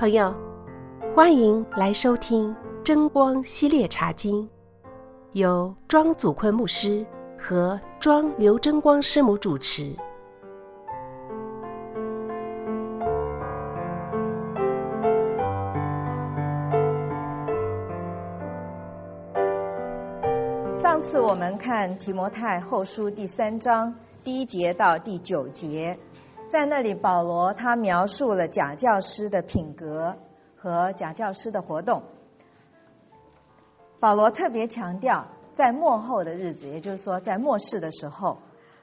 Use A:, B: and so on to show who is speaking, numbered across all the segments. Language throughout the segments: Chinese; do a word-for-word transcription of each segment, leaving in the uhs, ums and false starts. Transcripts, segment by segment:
A: 朋友，欢迎来收听真光系列茶经，由庄祖坤牧师和庄刘真光师母主持。
B: 上次我们看提摩太后书第三章第一节到第九节，在那里保罗他描述了假教师的品格和假教师的活动。保罗特别强调，在末后的日子，也就是说在末世的时候，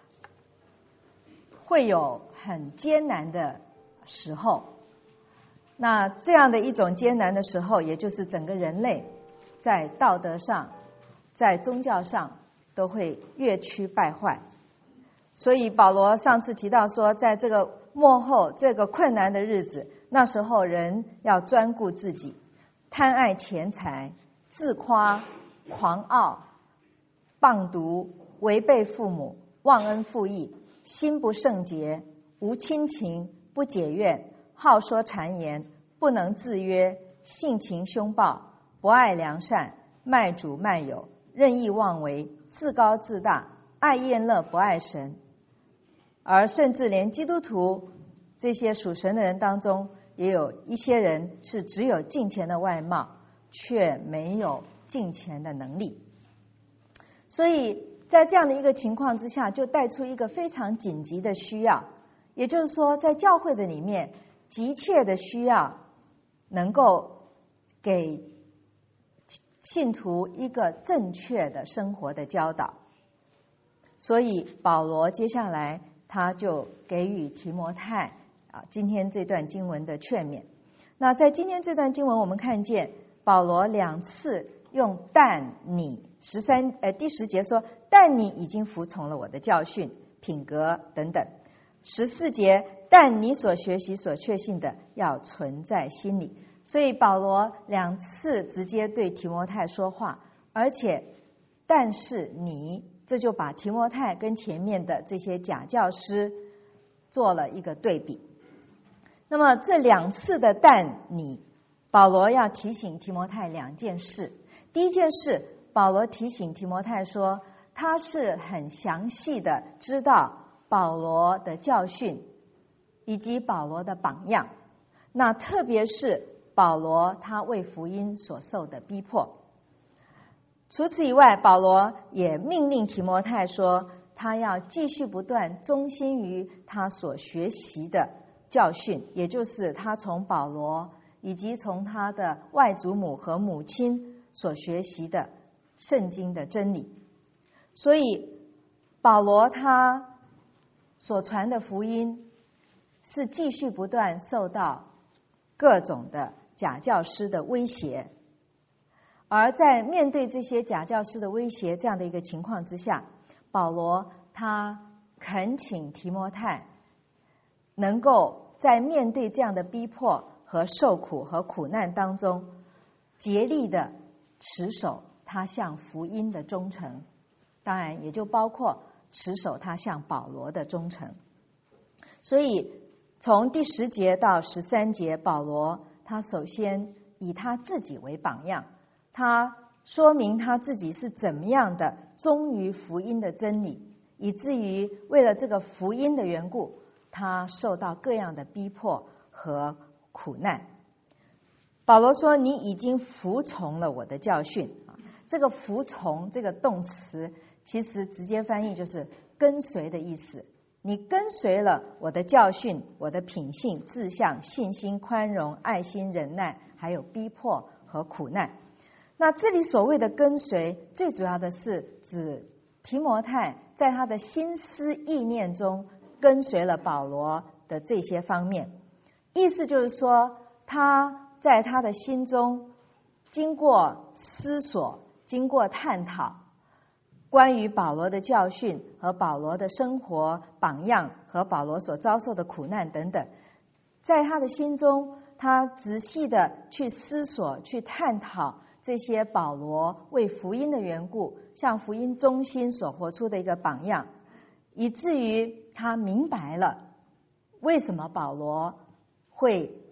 B: 会有很艰难的时候。那这样的一种艰难的时候，也就是整个人类在道德上在宗教上都会越趋败坏。所以保罗上次提到说，在这个末后这个困难的日子，那时候人要专顾自己，贪爱钱财，自夸，狂傲，谤毒，违背父母，忘恩负义，心不圣洁，无亲情，不解怨，好说谗言，不能自约，性情凶暴，不爱良善，卖主卖友，任意妄为，自高自大，爱厌乐，不爱神。而甚至连基督徒这些属神的人当中，也有一些人是只有敬虔的外貌，却没有敬虔的能力。所以在这样的一个情况之下，就带出一个非常紧急的需要，也就是说在教会的里面急切的需要能够给信徒一个正确的生活的教导。所以保罗接下来他就给予提摩太啊今天这段经文的劝勉。那在今天这段经文，我们看见保罗两次用但你十三呃第十节说，但你已经服从了我的教训、品格等等。十四节，但你所学习、所确信的要存在心里。所以保罗两次直接对提摩太说话，而且但是你，这就把提摩太跟前面的这些假教师做了一个对比。那么这两次的但你，保罗要提醒提摩太两件事。第一件事，保罗提醒提摩太说，他是很详细的知道保罗的教训以及保罗的榜样，那特别是保罗他为福音所受的逼迫。除此以外，保罗也命令提摩太说，他要继续不断忠心于他所学习的教训，也就是他从保罗以及从他的外祖母和母亲所学习的圣经的真理。所以保罗他所传的福音是继续不断受到各种的假教师的威胁。而在面对这些假教师的威胁这样的一个情况之下，保罗他恳请提摩太能够在面对这样的逼迫和受苦和苦难当中，竭力的持守他向福音的忠诚，当然也就包括持守他向保罗的忠诚。所以从第十节到十三节，保罗他首先以他自己为榜样，他说明他自己是怎么样的忠于福音的真理，以至于为了这个福音的缘故，他受到各样的逼迫和苦难。保罗说，你已经服从了我的教训。这个服从这个动词其实直接翻译就是跟随的意思。你跟随了我的教训，我的品性、志向、信心、宽容、爱心、忍耐，还有逼迫和苦难。那这里所谓的跟随，最主要的是指提摩太在他的心思意念中跟随了保罗的这些方面。意思就是说，他在他的心中经过思索，经过探讨关于保罗的教训和保罗的生活榜样和保罗所遭受的苦难等等，在他的心中他仔细的去思索，去探讨这些保罗为福音的缘故向福音忠心所活出的一个榜样，以至于他明白了为什么保罗会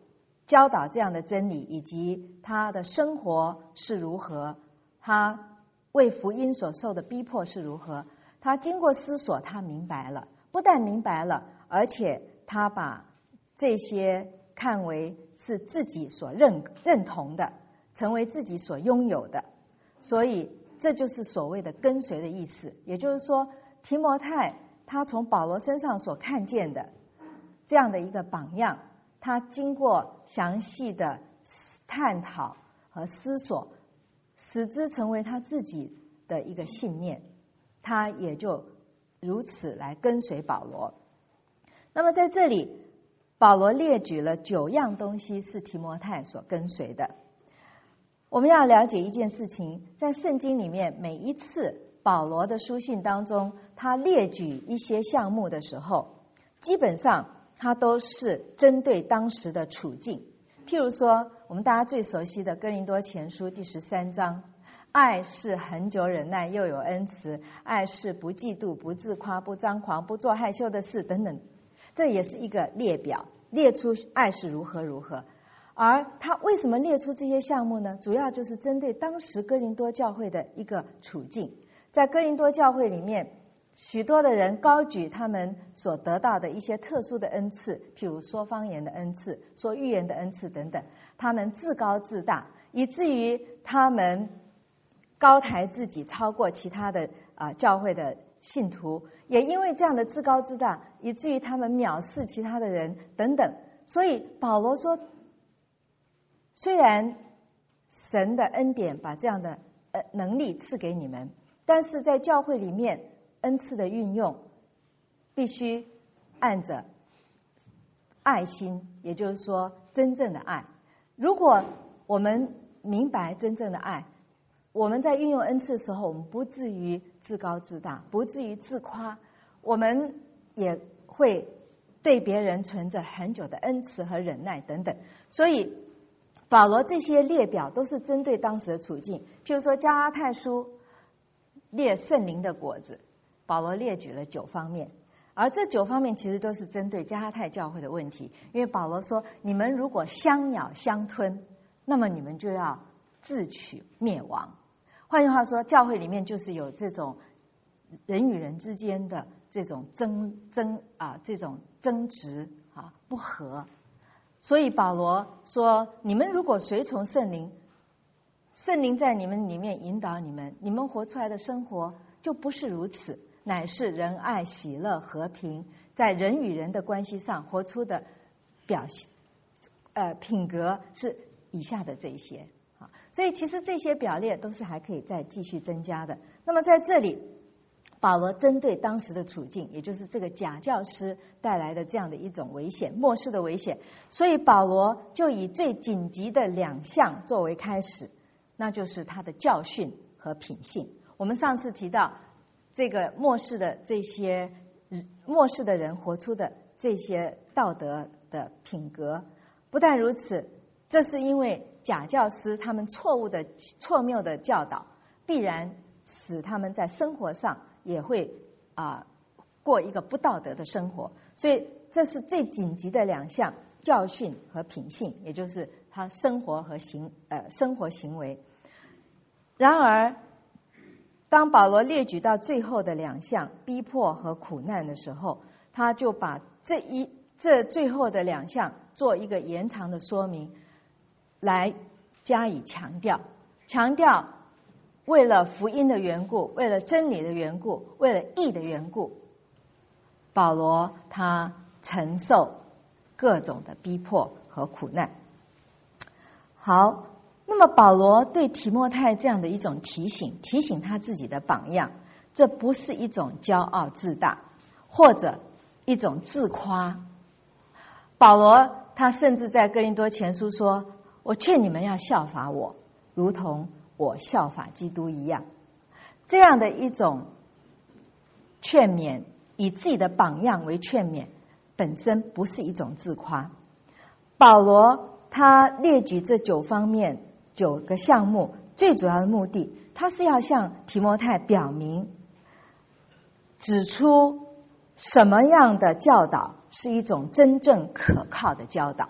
B: 教导这样的真理，以及他的生活是如何，他为福音所受的逼迫是如何，他经过思索，他明白了，不但明白了，而且他把这些看为是自己所认认同的，成为自己所拥有的。所以这就是所谓的跟随的意思。也就是说，提摩太他从保罗身上所看见的这样的一个榜样，他经过详细的探讨和思索，使之成为他自己的一个信念，他也就如此来跟随保罗。那么在这里，保罗列举了九样东西是提摩太所跟随的。我们要了解一件事情，在圣经里面，每一次保罗的书信当中，他列举一些项目的时候，基本上他都是针对当时的处境。譬如说，我们大家最熟悉的哥林多前书第十三章，爱是恒久忍耐，又有恩慈；爱是不嫉妒，不自夸，不张狂，不做害羞的事，等等。这也是一个列表，列出爱是如何如何。而他为什么列出这些项目呢？主要就是针对当时哥林多教会的一个处境。在哥林多教会里面，许多的人高举他们所得到的一些特殊的恩赐，譬如说方言的恩赐、说预言的恩赐等等，他们自高自大，以至于他们高抬自己，超过其他的啊、呃、教会的信徒，也因为这样的自高自大，以至于他们藐视其他的人等等。所以保罗说，虽然神的恩典把这样的呃能力赐给你们，但是在教会里面恩赐的运用必须按着爱心，也就是说真正的爱。如果我们明白真正的爱，我们在运用恩赐的时候，我们不至于自高自大，不至于自夸，我们也会对别人存着很久的恩慈和忍耐等等。所以保罗这些列表都是针对当时的处境。譬如说加拉太书列圣灵的果子，保罗列举了九方面，而这九方面其实都是针对加拉太教会的问题。因为保罗说，你们如果相咬相吞，那么你们就要自取灭亡。换句话说，教会里面就是有这种人与人之间的这种争争啊，这种争执啊，不和。所以保罗说，你们如果随从圣灵，圣灵在你们里面引导你们，你们活出来的生活就不是如此，乃是仁爱、喜乐、和平，在人与人的关系上活出的表现呃品格是以下的这些。所以其实这些表列都是还可以再继续增加的。那么在这里，保罗针对当时的处境，也就是这个假教师带来的这样的一种危险，末世的危险，所以保罗就以最紧急的两项作为开始，那就是他的教训和品性。我们上次提到这个末世的这些末世的人活出的这些道德的品格，不但如此，这是因为假教师他们错误的错谬的教导，必然使他们在生活上也会啊、呃、过一个不道德的生活。所以这是最紧急的两项，教训和品性，也就是他生活和行呃生活行为。然而当保罗列举到最后的两项，逼迫和苦难的时候，他就把这一这最后的两项做一个延长的说明，来加以强调，强调为了福音的缘故，为了真理的缘故，为了义的缘故，保罗他承受各种的逼迫和苦难。好，那么保罗对提摩太这样的一种提醒，提醒他自己的榜样，这不是一种骄傲自大，或者一种自夸。保罗他甚至在哥林多前书说，我劝你们要效法我，如同我效法基督一样。这样的一种劝勉，以自己的榜样为劝勉，本身不是一种自夸。保罗他列举这九方面九个项目，最主要的目的，他是要向提摩太表明，指出什么样的教导是一种真正可靠的教导，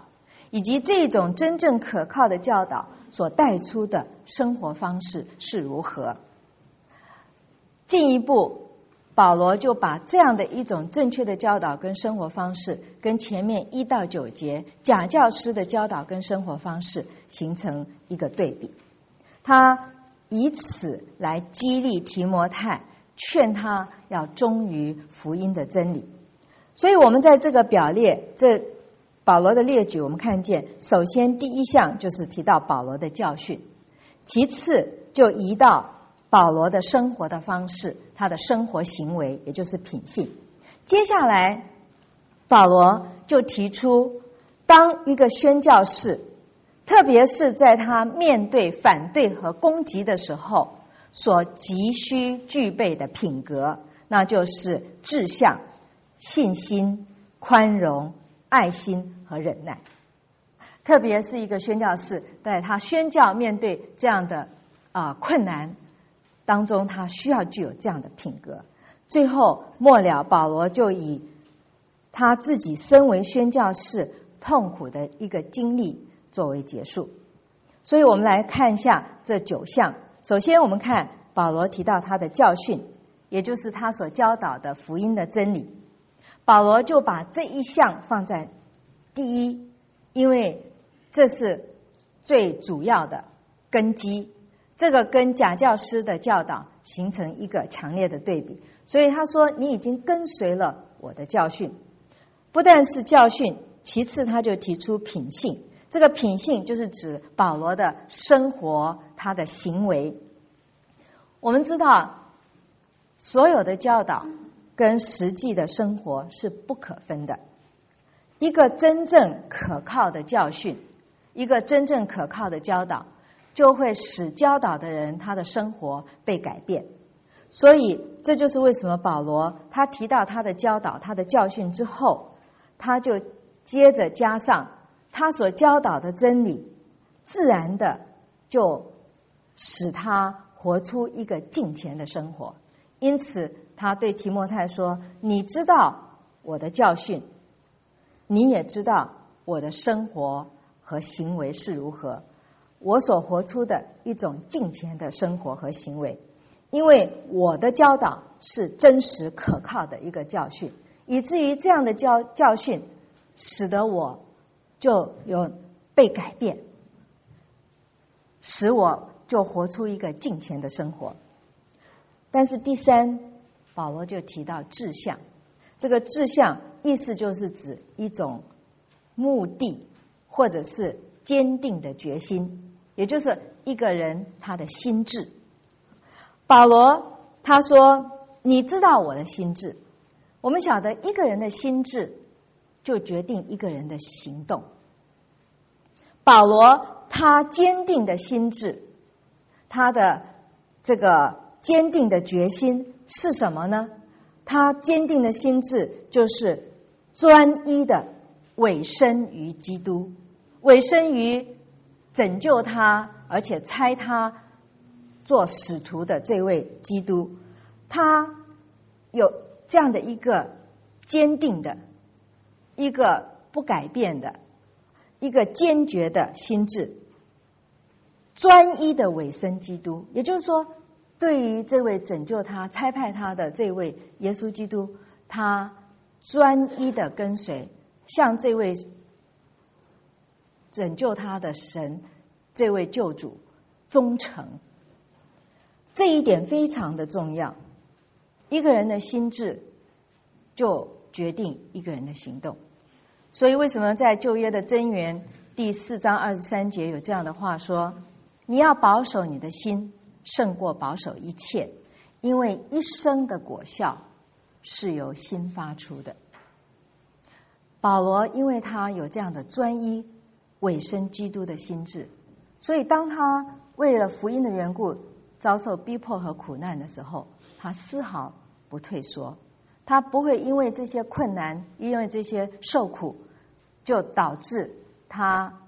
B: 以及这种真正可靠的教导所带出的生活方式是如何。进一步，保罗就把这样的一种正确的教导跟生活方式，跟前面一到九节假教师的教导跟生活方式形成一个对比。他以此来激励提摩太，劝他要忠于福音的真理。所以我们在这个表列，这保罗的列举，我们看见首先第一项就是提到保罗的教训，其次就移到保罗的生活的方式，他的生活行为，也就是品性。接下来保罗就提出，当一个宣教士，特别是在他面对反对和攻击的时候，所急需具备的品格，那就是志向、信心、宽容、爱心和忍耐。特别是一个宣教士，在他宣教面对这样的啊、呃、困难当中，他需要具有这样的品格。最后末了，保罗就以他自己身为宣教士痛苦的一个经历作为结束。所以我们来看一下这九项。首先我们看保罗提到他的教训，也就是他所教导的福音的真理。保罗就把这一项放在第一，因为这是最主要的根基，这个跟假教师的教导形成一个强烈的对比。所以他说，你已经跟随了我的教训。不但是教训，其次他就提出品性。这个品性就是指保罗的生活，他的行为。我们知道所有的教导跟实际的生活是不可分的。一个真正可靠的教训，一个真正可靠的教导，就会使教导的人他的生活被改变。所以这就是为什么保罗他提到他的教导，他的教训之后，他就接着加上他所教导的真理，自然的就使他活出一个敬虔的生活。因此他对提摩太说，你知道我的教训，你也知道我的生活和行为是如何，我所活出的一种敬虔的生活和行为。因为我的教导是真实可靠的一个教训，以至于这样的教教训使得我就有被改变，使我就活出一个敬虔的生活。但是第三，保罗就提到志向。这个志向意思就是指一种目的，或者是坚定的决心，也就是一个人他的心志。保罗他说，你知道我的心志。我们晓得一个人的心志就决定一个人的行动。保罗他坚定的心志，他的这个坚定的决心是什么呢？他坚定的心志就是专一的委身于基督，委身于拯救他而且差他做使徒的这位基督。他有这样的一个坚定的，一个不改变的，一个坚决的心志，专一的委身基督。也就是说，对于这位拯救他差派他的这位耶稣基督，他专一的跟随，向这位拯救他的神，这位救主忠诚。这一点非常的重要。一个人的心志就决定一个人的行动。所以为什么在旧约的箴言第四章二十三节有这样的话说，你要保守你的心胜过保守一切，因为一生的果效是由心发出的。保罗因为他有这样的专一委身基督的心志，所以当他为了福音的缘故遭受逼迫和苦难的时候，他丝毫不退缩。他不会因为这些困难，因为这些受苦，就导致他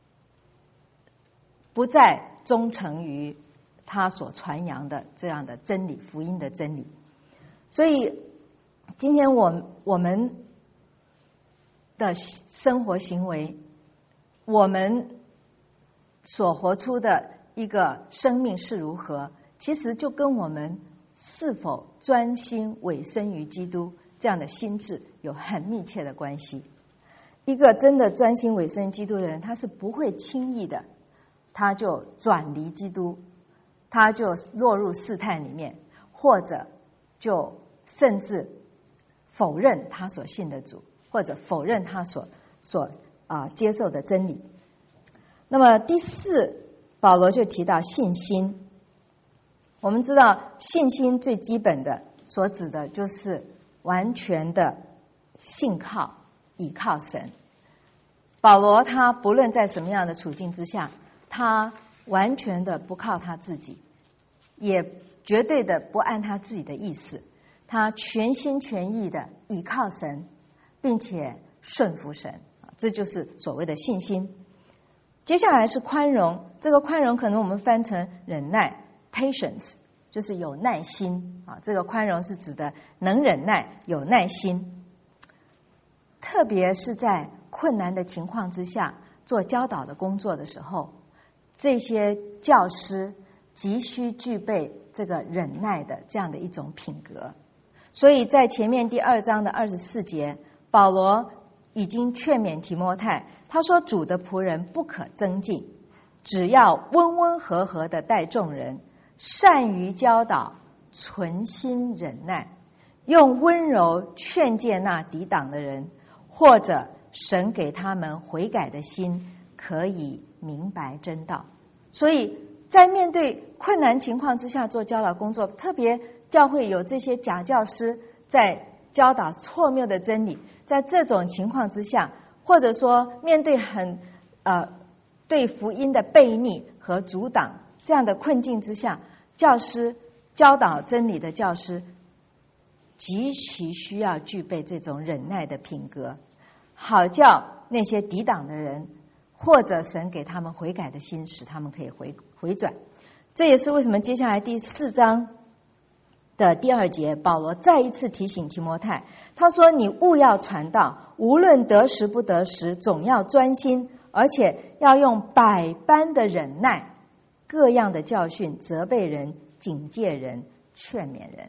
B: 不再忠诚于他所传扬的这样的真理，福音的真理。所以今天我我们的生活行为我们所活出的一个生命是如何，其实就跟我们是否专心委身于基督这样的心智有很密切的关系。一个真的专心委身基督的人，他是不会轻易的他就转离基督，他就落入试探里面，或者就甚至否认他所信的主，或者否认他所所啊接受的真理。那么第四，保罗就提到信心。我们知道信心最基本的所指的就是完全的信靠倚靠神。保罗他不论在什么样的处境之下，他完全的不靠他自己，也绝对的不按他自己的意思，他全心全意的倚靠神，并且顺服神，这就是所谓的信心。接下来是宽容，这个宽容可能我们翻成忍耐 patience， 就是有耐心啊。这个宽容是指的能忍耐有耐心，特别是在困难的情况之下做教导的工作的时候，这些教师急需具备这个忍耐的这样的一种品格。所以在前面第二章的二十四节，保罗已经劝勉提摩太，他说主的仆人不可增进，只要温温和和的待众人，善于教导，存心忍耐，用温柔劝诫那抵挡的人，或者神给他们悔改的心，可以明白真道。所以在面对困难情况之下做教导工作，特别教会有这些假教师在教导错谬的真理，在这种情况之下，或者说面对很呃对福音的悖逆和阻挡这样的困境之下，教师教导真理的教师极其需要具备这种忍耐的品格，好叫那些抵挡的人或者神给他们悔改的心，使他们可以回回转。这也是为什么接下来第四章的第二节，保罗再一次提醒提摩太，他说你务要传道，无论得时不得时，总要专心，而且要用百般的忍耐，各样的教训，责备人，警戒人，劝勉人。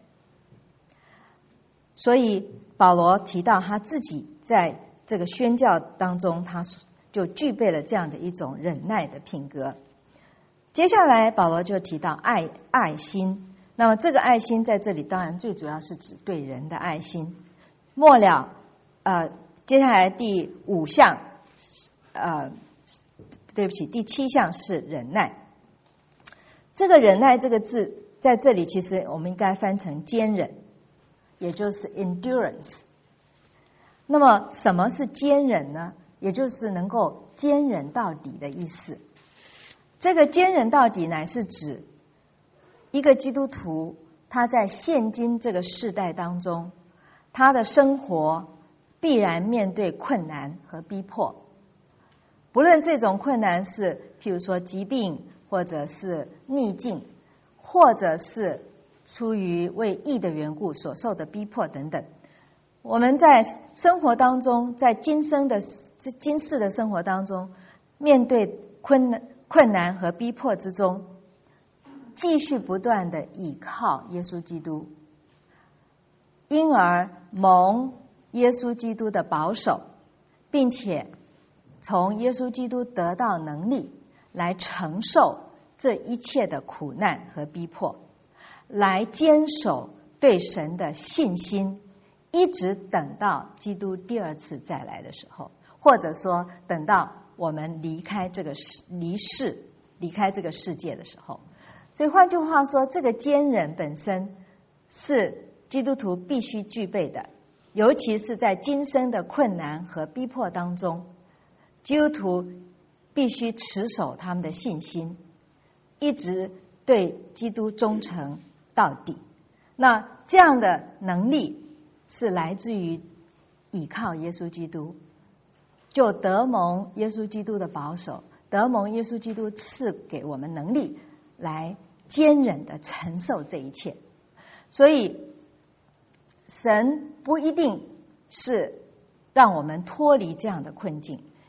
B: 所以保罗提到他自己在这个宣教当中，他就具备了这样的一种忍耐的品格。接下来保罗就提到爱爱心，那么这个爱心在这里当然最主要是指对人的爱心。末了呃，接下来第五项呃，对不起，第七项是忍耐。这个忍耐这个字在这里其实我们应该翻成坚忍，也就是 endurance。 那么什么是坚忍呢？也就是能够坚忍到底的意思。这个坚忍到底乃是指一个基督徒他在现今这个世代当中，他的生活必然面对困难和逼迫，不论这种困难是譬如说疾病，或者是逆境，或者是出于为义的缘故所受的逼迫等等。我们在生活当中，在今生的今世的生活当中，面对困难困难和逼迫之中，继续不断的倚靠耶稣基督，因而蒙耶稣基督的保守，并且从耶稣基督得到能力来承受这一切的苦难和逼迫，来坚守对神的信心，一直等到基督第二次再来的时候，或者说等到我们离开这个离世离开这个世界的时候。所以换句话说，这个坚忍本身是基督徒必须具备的，尤其是在今生的困难和逼迫当中，基督徒必须持守他们的信心，一直对基督忠诚到底。那这样的能力是来自于倚靠耶稣基督，就得蒙耶稣基督的保守，得蒙耶稣基督赐给我们能力来坚忍的承受这一切。所以神不一定是让我们脱离这样的困境，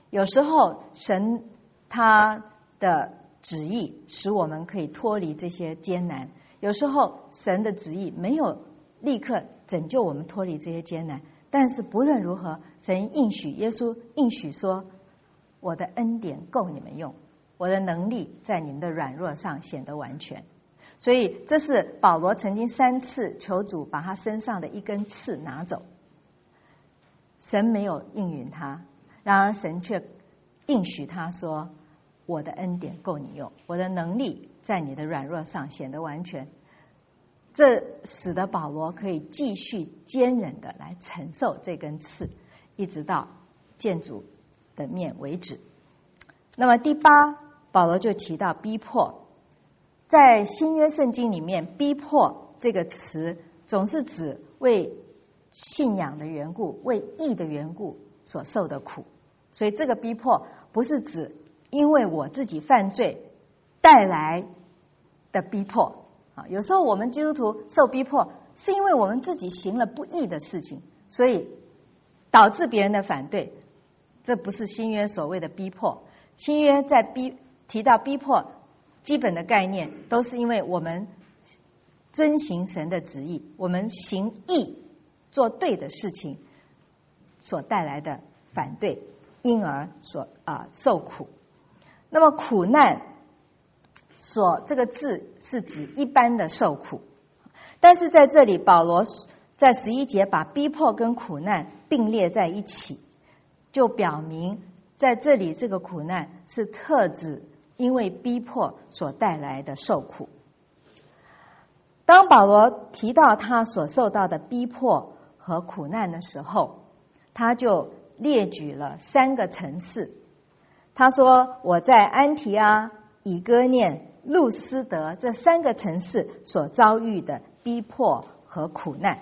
B: 有时候神他的旨意使我们可以脱离这些艰难，有时候神的旨意没有立刻拯救我们脱离这些艰难，但是不论如何，神应许，耶稣应许说，我的恩典够你们用，我的能力在你们的软弱上显得完全。所以这是保罗曾经三次求主把他身上的一根刺拿走，神没有应允他，然而神却应许他说，我的恩典够你用，我的能力在你的软弱上显得完全。这使得保罗可以继续坚忍的来承受这根刺，一直到见主的面为止。那么第八，保罗就提到逼迫。在新约圣经里面，逼迫这个词总是指为信仰的缘故，为义的缘故所受的苦。所以这个逼迫不是指因为我自己犯罪带来的逼迫啊，有时候我们基督徒受逼迫是因为我们自己行了不义的事情，所以导致别人的反对，这不是新约所谓的逼迫。新约在逼提到逼迫基本的概念，都是因为我们遵行神的旨意，我们行义做对的事情所带来的反对，因而所啊受苦。那么苦难所这个字是指一般的受苦，但是在这里保罗在十一节把逼迫跟苦难并列在一起，就表明在这里这个苦难是特指因为逼迫所带来的受苦。当保罗提到他所受到的逼迫和苦难的时候，他就列举了三个层次。他说，我在安提阿、以哥念、路斯德这三个城市所遭遇的逼迫和苦难。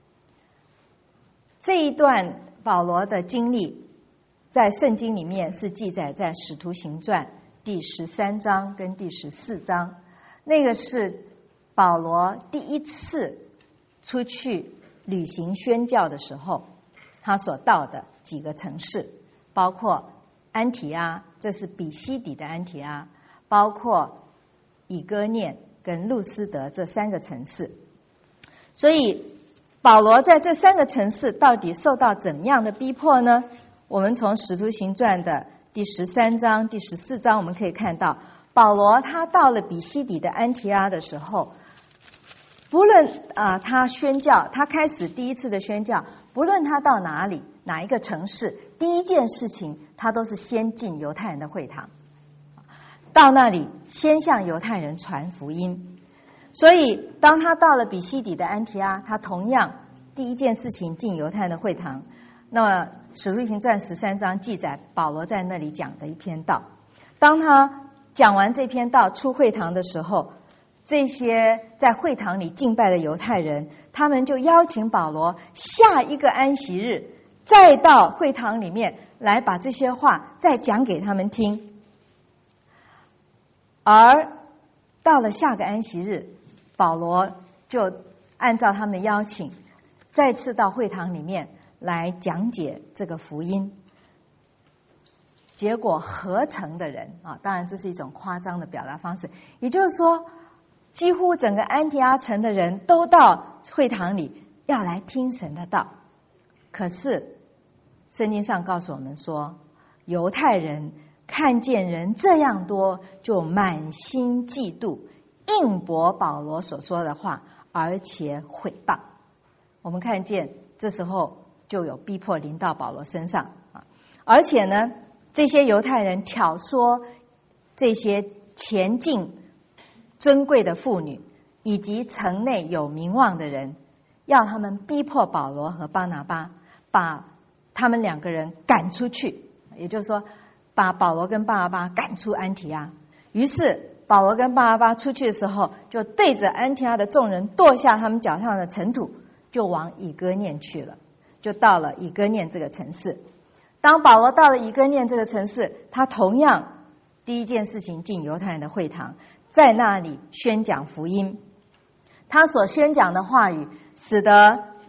B: 这一段保罗的经历在圣经里面是记载在使徒行传第十三章跟第十四章，那个是保罗第一次出去旅行宣教的时候，他所到的几个城市，包括安提阿，这是比西底的安提阿，包括以哥念跟路斯德这三个城市。所以保罗在这三个城市到底受到怎么样的逼迫呢？我们从使徒行传的第十三章第十四章我们可以看到，保罗他到了比西底的安提阿的时候，不论啊、呃、他宣教，他开始第一次的宣教，不论他到哪里哪一个城市，第一件事情他都是先进犹太人的会堂，到那里先向犹太人传福音。所以当他到了比西底的安提阿，他同样第一件事情进犹太人的会堂。那么使徒行传十三章记载保罗在那里讲的一篇道，当他讲完这篇道出会堂的时候，这些在会堂里敬拜的犹太人，他们就邀请保罗下一个安息日再到会堂里面来把这些话再讲给他们听。而到了下个安息日，保罗就按照他们的邀请再次到会堂里面来讲解这个福音。结果合成的人啊，当然这是一种夸张的表达方式，也就是说几乎整个安提阿城的人都到会堂里要来听神的道。可是圣经上告诉我们说，犹太人看见人这样多，就满心嫉妒，应驳保罗所说的话，而且毁谤。我们看见这时候就有逼迫临到保罗身上啊，而且呢，这些犹太人挑唆这些前进尊贵的妇女以及城内有名望的人，要他们逼迫保罗和巴拿巴，把他们两个人赶出去，也就是说把保罗跟巴拿巴赶出安提阿。于是保罗跟巴拿巴出去的时候，就对着安提阿的众人跺下他们脚上的尘土，就往以哥念去了，就到了以哥念这个城市。当保罗到了以哥念这个城市，他同样第一件事情进犹太人的会堂，在那里宣讲福音。他所宣讲的话语使得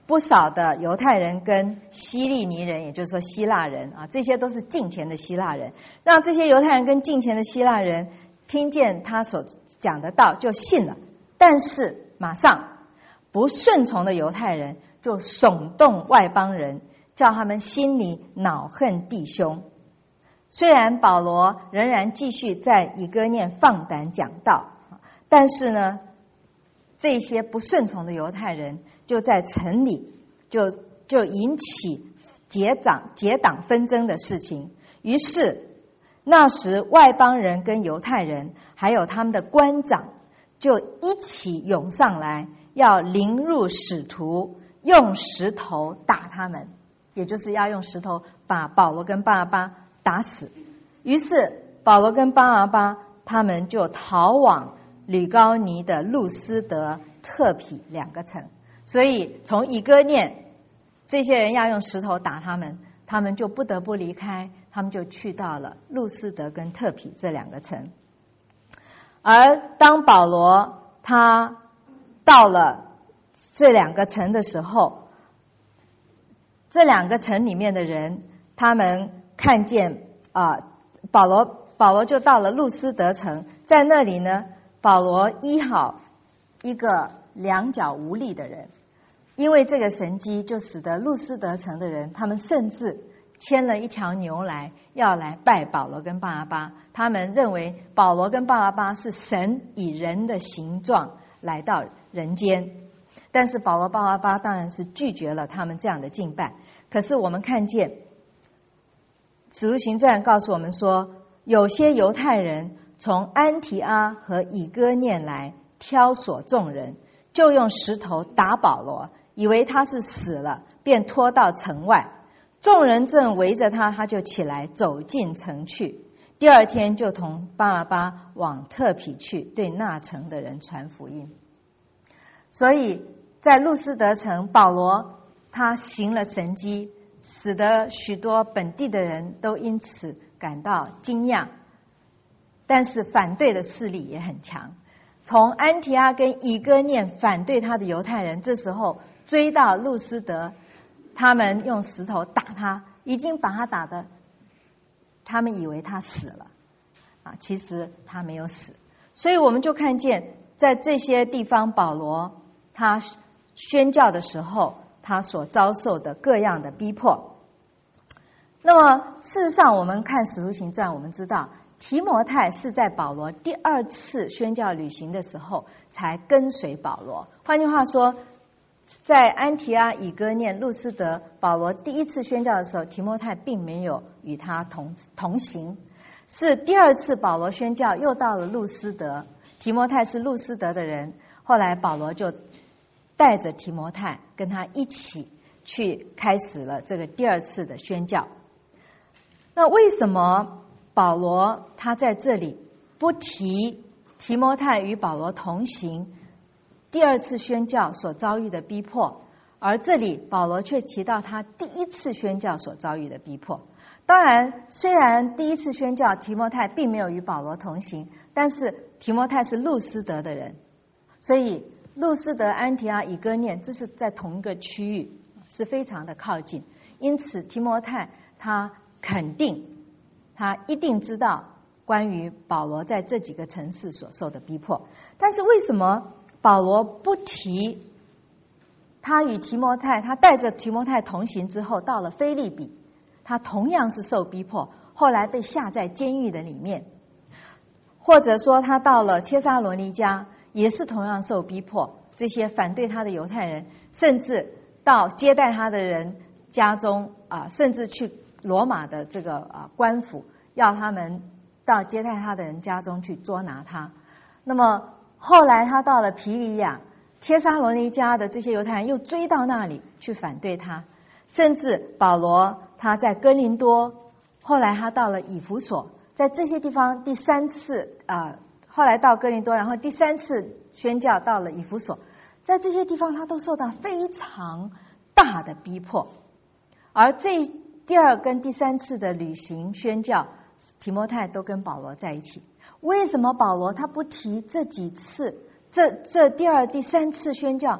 B: 不少的犹太人跟希利尼人，也就是说希腊人啊，这些都是敬虔的希腊人，让这些犹太人跟敬虔的希腊人听见他所讲的道就信了。但是马上不顺从的犹太人就耸动外邦人，叫他们心里恼恨弟兄。虽然保罗仍然继续在以哥念放胆讲道，但是呢，这些不顺从的犹太人就在城里就就引起结党结党纷争的事情。于是那时外邦人跟犹太人还有他们的官长就一起涌上来，要凌辱使徒，用石头打他们，也就是要用石头把保罗跟巴拿巴打死。于是保罗跟巴拿巴他们就逃往吕高尼的路斯德、特毗两个城。所以从以哥念这些人要用石头打他们，他们就不得不离开，他们就去到了路斯德跟特毗这两个城。而当保罗他到了这两个城的时候，这两个城里面的人他们看见啊、呃，保罗保罗就到了路斯德城，在那里呢，保罗医好一个两脚无力的人。因为这个神迹，就使得路斯德城的人他们甚至牵了一条牛来，要来拜保罗跟巴拿巴。他们认为保罗跟巴拿巴是神以人的形状来到人间，但是保罗巴拿巴当然是拒绝了他们这样的敬拜。可是我们看见使徒行传告诉我们说，有些犹太人从安提阿和以哥念来，挑唆众人，就用石头打保罗，以为他是死了，便拖到城外。众人正围着他，他就起来走进城去。第二天就同巴拿巴往特毗去，对那城的人传福音。所以在路斯德城，保罗他行了神迹，使得许多本地的人都因此感到惊讶，但是反对的势力也很强。从安提阿跟以哥念反对他的犹太人，这时候追到路斯德，他们用石头打他，已经把他打的他们以为他死了啊，其实他没有死。所以我们就看见在这些地方，保罗他宣教的时候，他所遭受的各样的逼迫。那么事实上我们看使徒行传，我们知道提摩太是在保罗第二次宣教旅行的时候才跟随保罗。换句话说，在安提阿、以哥念、路斯德，保罗第一次宣教的时候，提摩太并没有与他同同行。是第二次保罗宣教又到了路斯德，提摩太是路斯德的人，后来保罗就带着提摩太跟他一起去开始了这个第二次的宣教。那为什么保罗他在这里不提提摩太与保罗同行第二次宣教所遭遇的逼迫，而这里保罗却提到他第一次宣教所遭遇的逼迫？当然，虽然第一次宣教提摩太并没有与保罗同行，但是提摩太是路斯德的人，所以路斯德、安提阿、以哥念这是在同一个区域，是非常的靠近。因此提摩太他肯定，他一定知道关于保罗在这几个城市所受的逼迫。但是为什么保罗不提他与提摩太，他带着提摩太同行之后到了腓立比，他同样是受逼迫，后来被下在监狱的里面，或者说他到了帖撒罗尼迦也是同样受逼迫，这些反对他的犹太人甚至到接待他的人家中啊，甚至去罗马的这个啊官府，要他们到接待他的人家中去捉拿他。那么后来他到了庇里亚，帖撒罗尼迦的这些犹太人又追到那里去反对他，甚至保罗他在哥林多，后来他到了以弗所，在这些地方第三次啊、呃，后来到哥林多，然后第三次宣教到了以弗所，在这些地方他都受到非常大的逼迫。而这第二跟第三次的旅行宣教，提摩太都跟保罗在一起。为什么保罗他不提这几次，这这第二、第三次宣教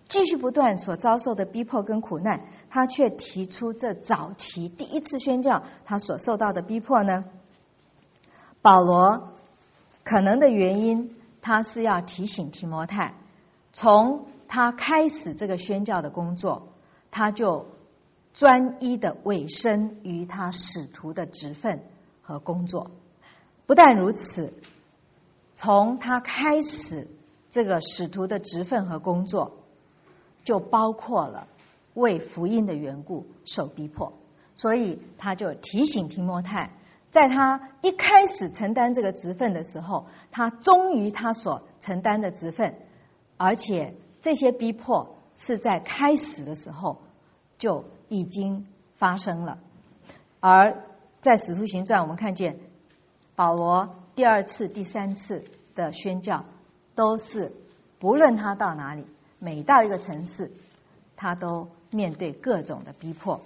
B: 继续不断所遭受的逼迫跟苦难，他却提出这早期第一次宣教他所受到的逼迫呢？保罗可能的原因，他是要提醒提摩太，从他开始这个宣教的工作，他就专一的委身于他使徒的职分和工作。不但如此，从他开始这个使徒的职分和工作，就包括了为福音的缘故受逼迫。所以他就提醒提摩太，在他一开始承担这个职分的时候，他忠于他所承担的职分，而且这些逼迫是在开始的时候就已经发生了。而在使徒行传我们看见保罗第二次第三次的宣教，都是不论他到哪里，每到一个城市，他都面对各种的逼迫，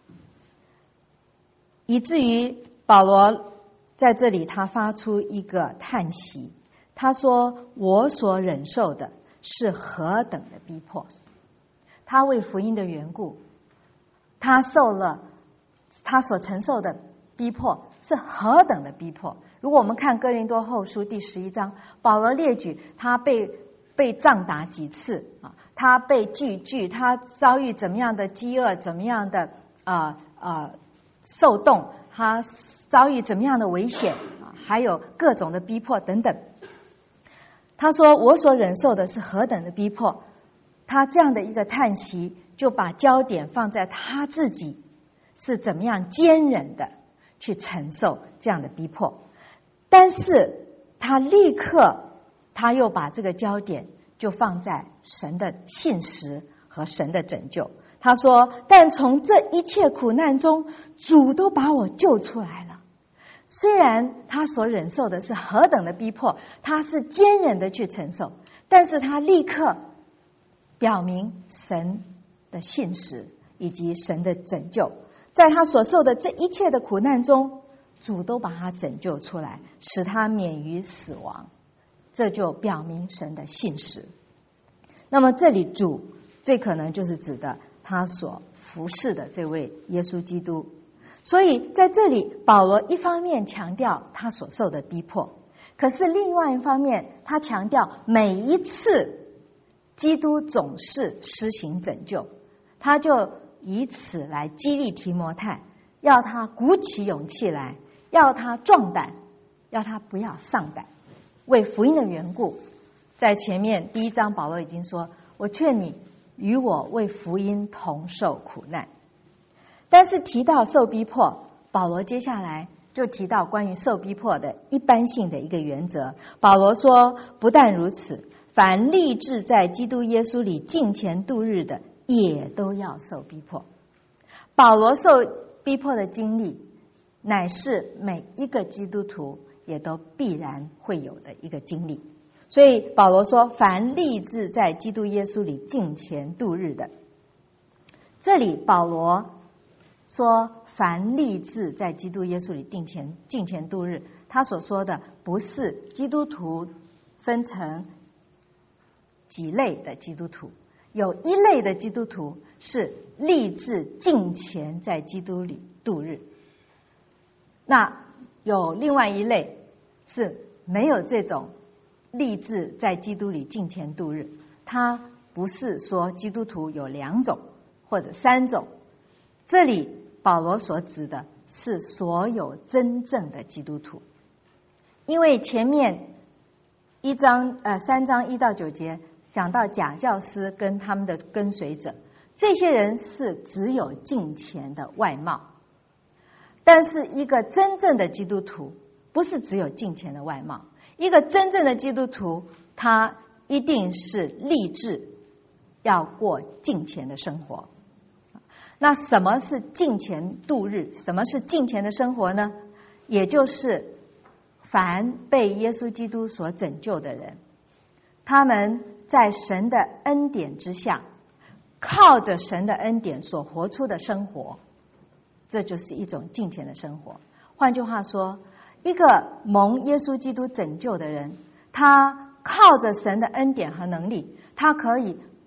B: 以至于保罗在这里他发出一个叹息，他说我所忍受的是何等的逼迫。他为福音的缘故，他受了他所承受的逼迫是何等的逼迫。如果我们看哥林多后书第十一章，保罗列举他被被杖打几次啊，他被拒拒，他遭遇怎么样的饥饿，怎么样的啊啊受冻，他遭遇怎么样的危险啊，还有各种的逼迫等等。他说我所忍受的是何等的逼迫。他这样的一个叹息，就把焦点放在他自己是怎么样坚忍的去承受这样的逼迫。但是他立刻他又把这个焦点就放在神的信实和神的拯救。他说但从这一切苦难中，主都把我救出来了。虽然他所忍受的是何等的逼迫，他是坚忍的去承受，但是他立刻表明神的信实以及神的拯救。在他所受的这一切的苦难中，主都把他拯救出来，使他免于死亡。这就表明神的信实。那么这里主最可能就是指的他所服侍的这位耶稣基督。所以在这里保罗一方面强调他所受的逼迫，可是另外一方面他强调每一次基督总是施行拯救，他就以此来激励提摩太，要他鼓起勇气来，要他壮胆，要他不要丧胆。为福音的缘故，在前面第一章保罗已经说，我劝你与我为福音同受苦难。但是提到受逼迫，保罗接下来就提到关于受逼迫的一般性的一个原则。保罗说不但如此，凡立志在基督耶稣里敬虔度日的，也都要受逼迫。保罗受逼迫的经历，乃是每一个基督徒也都必然会有的一个经历。所以保罗说凡立志在基督耶稣里敬虔度日的，这里保罗说凡立志在基督耶稣里敬虔敬虔度日，他所说的不是基督徒分成几类的基督徒，有一类的基督徒是立志敬虔在基督里度日，那有另外一类是没有这种立志在基督里敬虔度日。他不是说基督徒有两种或者三种，这里保罗所指的是所有真正的基督徒。因为前面一章呃三章一到九节讲到假教师跟他们的跟随者，这些人是只有敬虔的外貌，但是一个真正的基督徒不是只有敬虔的外貌，一个真正的基督徒他一定是立志要过敬虔的生活。那什么是敬虔度日？什么是敬虔的生活呢？也就是凡被耶稣基督所拯救的人，他们在神的恩典之下，靠着神的恩典所活出的生活，这就是一种敬虔的生活。换句话说，一个蒙耶稣基督拯救的人，他靠着神的恩典和能力，他可以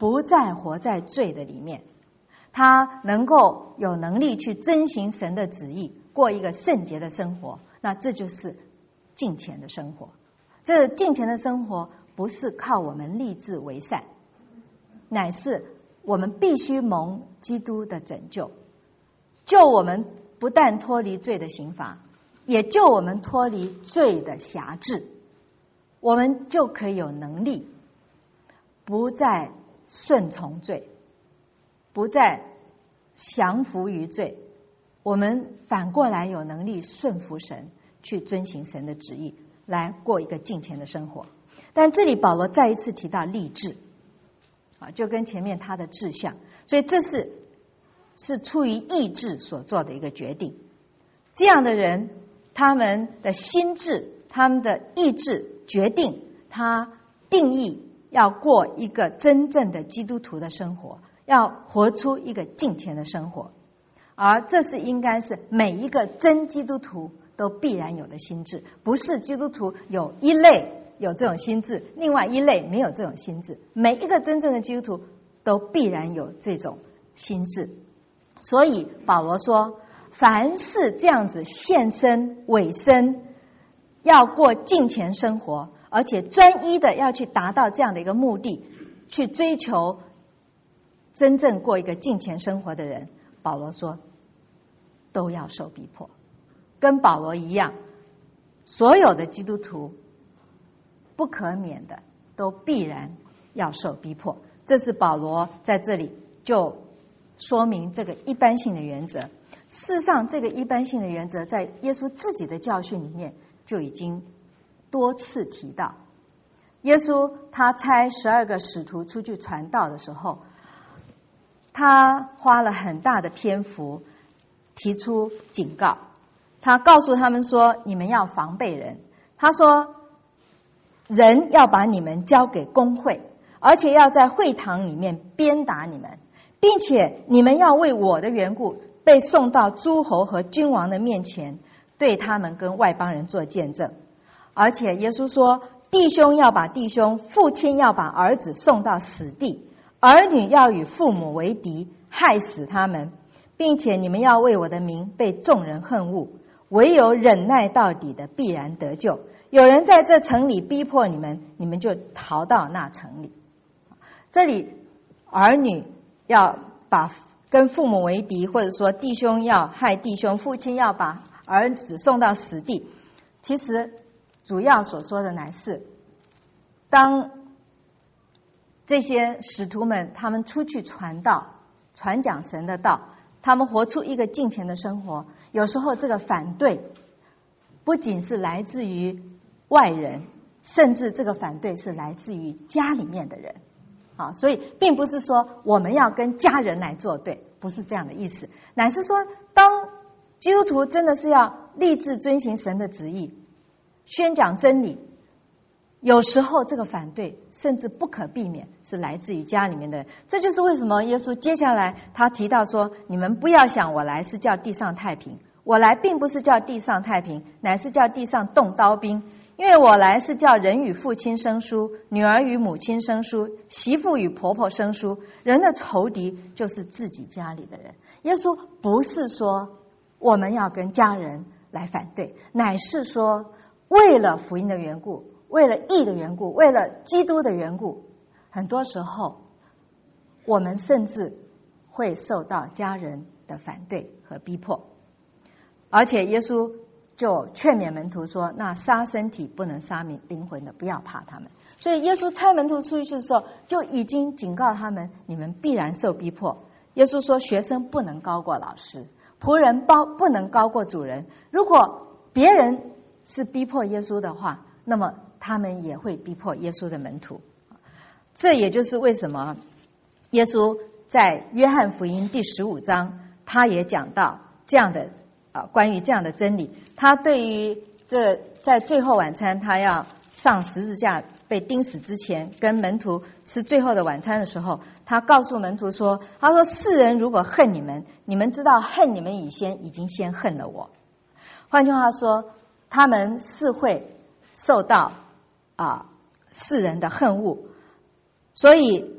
B: 不再活在罪的里面，他能够有能力去遵行神的旨意，过一个圣洁的生活。那这就是敬虔的生活。这敬虔的生活不是靠我们立志为善，乃是我们必须蒙基督的拯救，救我们不但脱离罪的刑罚，也救我们脱离罪的辖制，我们就可以有能力不再顺从罪，不再降服于罪，我们反过来有能力顺服神，去遵行神的旨意，来过一个敬虔的生活。但这里保罗再一次提到立志啊，就跟前面他的志向，所以这是是出于意志所做的一个决定。这样的人，他们的心智，他们的意志决定他定义要过一个真正的基督徒的生活，要活出一个敬虔的生活，而这是应该是每一个真基督徒都必然有的心智，不是基督徒有一类有这种心智，另外一类没有这种心智。每一个真正的基督徒都必然有这种心智。所以保罗说，凡是这样子献身委身，要过敬虔生活，而且专一的要去达到这样的一个目的，去追求真正过一个敬虔生活的人，保罗说都要受逼迫。跟保罗一样，所有的基督徒不可免的都必然要受逼迫。这是保罗在这里就说明这个一般性的原则。事实上，这个一般性的原则在耶稣自己的教训里面就已经多次提到。耶稣他差十二个使徒出去传道的时候，他花了很大的篇幅提出警告，他告诉他们说，你们要防备人。他说，人要把你们交给公会，而且要在会堂里面鞭打你们，并且你们要为我的缘故被送到诸侯和君王的面前，对他们跟外邦人做见证。而且耶稣说，弟兄要把弟兄，父亲要把儿子送到死地，儿女要与父母为敌，害死他们，并且你们要为我的名被众人恨恶，唯有忍耐到底的必然得救。有人在这城里逼迫你们，你们就逃到那城里。这里儿女要把跟父母为敌，或者说弟兄要害弟兄，父亲要把儿子送到死地，其实主要所说的乃是，当这些使徒们他们出去传道，传讲神的道，他们活出一个敬虔的生活，有时候这个反对不仅是来自于外人，甚至这个反对是来自于家里面的人。好，所以并不是说我们要跟家人来作对，不是这样的意思，乃是说当基督徒真的是要立志遵行神的旨意，宣讲真理，有时候这个反对甚至不可避免是来自于家里面的人。这就是为什么耶稣接下来他提到说，你们不要想我来是叫地上太平，我来并不是叫地上太平，乃是叫地上动刀兵。因为我来是叫人与父亲生疏，女儿与母亲生疏，媳妇与婆婆生疏，人的仇敌就是自己家里的人。耶稣不是说我们要跟家人来反对，乃是说为了福音的缘故，为了义的缘故，为了基督的缘故，很多时候我们甚至会受到家人的反对和逼迫。而且耶稣就劝勉门徒说，那杀身体不能杀灵魂的，不要怕他们。所以耶稣差门徒出去的时候，就已经警告他们，你们必然受逼迫。耶稣说，学生不能高过老师，仆人包不能高过主人。如果别人是逼迫耶稣的话，那么他们也会逼迫耶稣的门徒。这也就是为什么耶稣在约翰福音第十五章，他也讲到这样的啊，关于这样的真理。他对于这在最后晚餐，他要上十字架被钉死之前，跟门徒吃最后的晚餐的时候，他告诉门徒说，他说，世人如果恨你们，你们知道恨你们以先已经先恨了我。换句话说，他们是会受到啊世人的恨恶，所以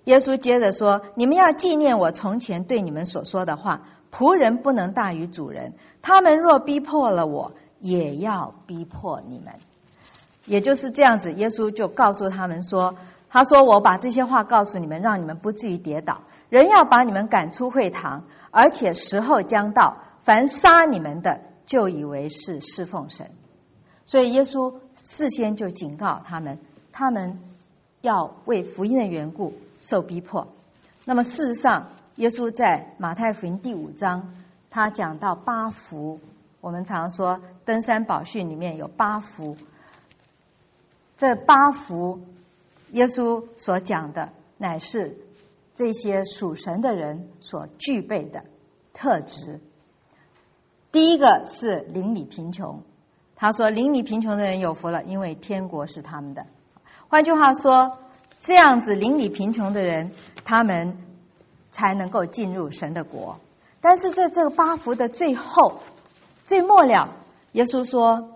B: 耶稣接着说，你们要纪念我从前对你们所说的话，仆人不能大于主人，他们若逼迫了我，也要逼迫你们。也就是这样子，耶稣就告诉他们说，他说我把这些话告诉你们，让你们不至于跌倒，人要把你们赶出会堂，而且时候将到，凡杀你们的就以为是侍奉神。所以耶稣事先就警告他们，他们要为福音的缘故受逼迫。那么事实上，耶稣在马太福音第五章，他讲到八福，我们常说登山宝训里面有八福，这八福耶稣所讲的乃是这些属神的人所具备的特质。第一个是邻里贫穷，他说邻里贫穷的人有福了，因为天国是他们的。换句话说，这样子邻里贫穷的人，他们才能够进入神的国。但是在这个八福的最后最末了，耶稣说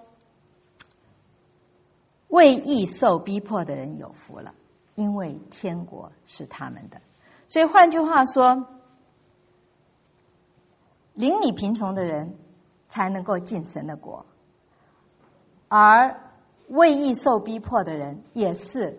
B: 为义受逼迫的人有福了，因为天国是他们的。所以换句话说，邻里贫穷的人才能够进神的国，而为义受逼迫的人也是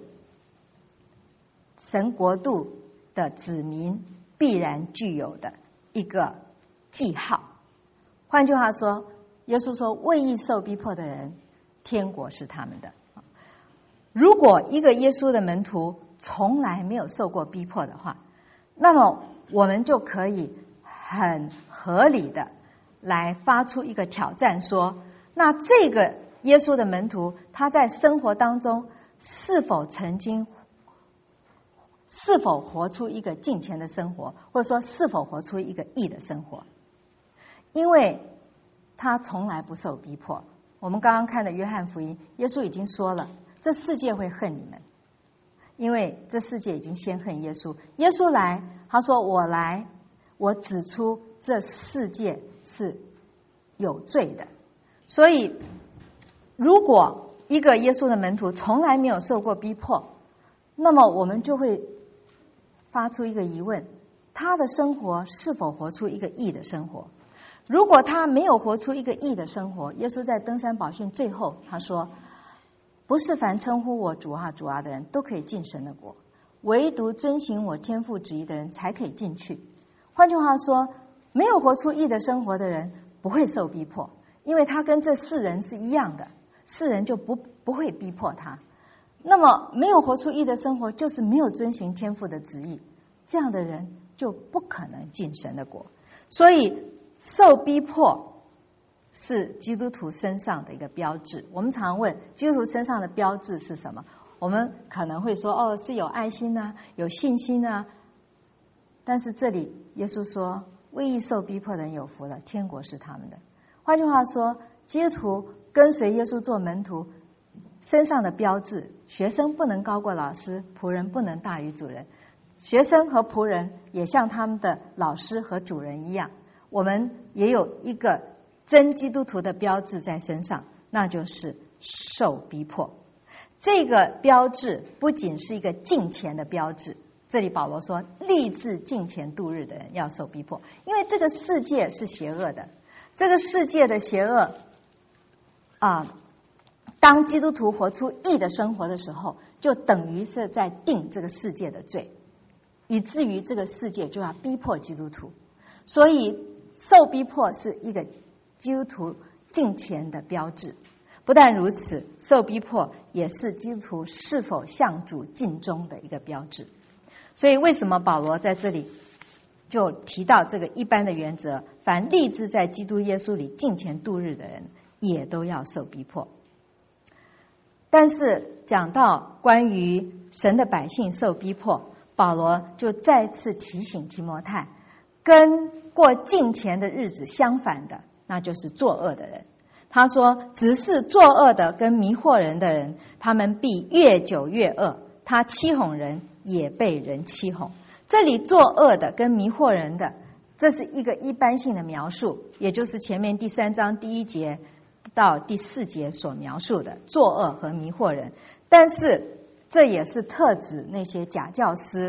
B: 神国度的子民必然具有的一个记号。换句话说，耶稣说为义受逼迫的人，天国是他们的。如果一个耶稣的门徒从来没有受过逼迫的话，那么我们就可以很合理的来发出一个挑战，说那这个耶稣的门徒他在生活当中是否曾经是否活出一个敬虔的生活，或者说是否活出一个义的生活。因为他从来不受逼迫。我们刚刚看的约翰福音，耶稣已经说了，这世界会恨你们，因为这世界已经先恨耶稣。耶稣来，他说我来，我指出这世界是有罪的。所以如果一个耶稣的门徒从来没有受过逼迫，那么我们就会发出一个疑问，他的生活是否活出一个义的生活？如果他没有活出一个义的生活，耶稣在登山宝训最后他说，不是凡称呼我主啊主啊的人都可以进神的国，唯独遵行我天父旨意的人才可以进去。换句话说，没有活出义的生活的人不会受逼迫，因为他跟这世人是一样的，世人就不不会逼迫他。那么没有活出义的生活，就是没有遵行天父的旨意，这样的人就不可能进神的国。所以受逼迫是基督徒身上的一个标志。我们常问基督徒身上的标志是什么，我们可能会说哦，是有爱心啊，有信心啊。但是这里耶稣说为义受逼迫的人有福了，天国是他们的。换句话说，基督徒跟随耶稣做门徒身上的标志，学生不能高过老师，仆人不能大于主人。学生和仆人也像他们的老师和主人一样，我们也有一个真基督徒的标志在身上，那就是受逼迫。这个标志不仅是一个敬虔的标志，这里保罗说立志敬虔度日的人要受逼迫，因为这个世界是邪恶的，这个世界的邪恶啊，当基督徒活出义的生活的时候，就等于是在定这个世界的罪，以至于这个世界就要逼迫基督徒。所以受逼迫是一个基督徒敬虔的标志。不但如此，受逼迫也是基督徒是否向主尽忠的一个标志。所以为什么保罗在这里就提到这个一般的原则，凡立志在基督耶稣里敬虔度日的人也都要受逼迫。但是讲到关于神的百姓受逼迫，保罗就再次提醒提摩太，跟过敬虔的日子相反的，那就是作恶的人。他说只是作恶的跟迷惑人的人，他们必越久越恶，他欺哄人也被人欺哄。这里作恶的跟迷惑人的，这是一个一般性的描述，也就是前面第三章第一节到第四节所描述的作恶和迷惑人。但是这也是特指那些假教师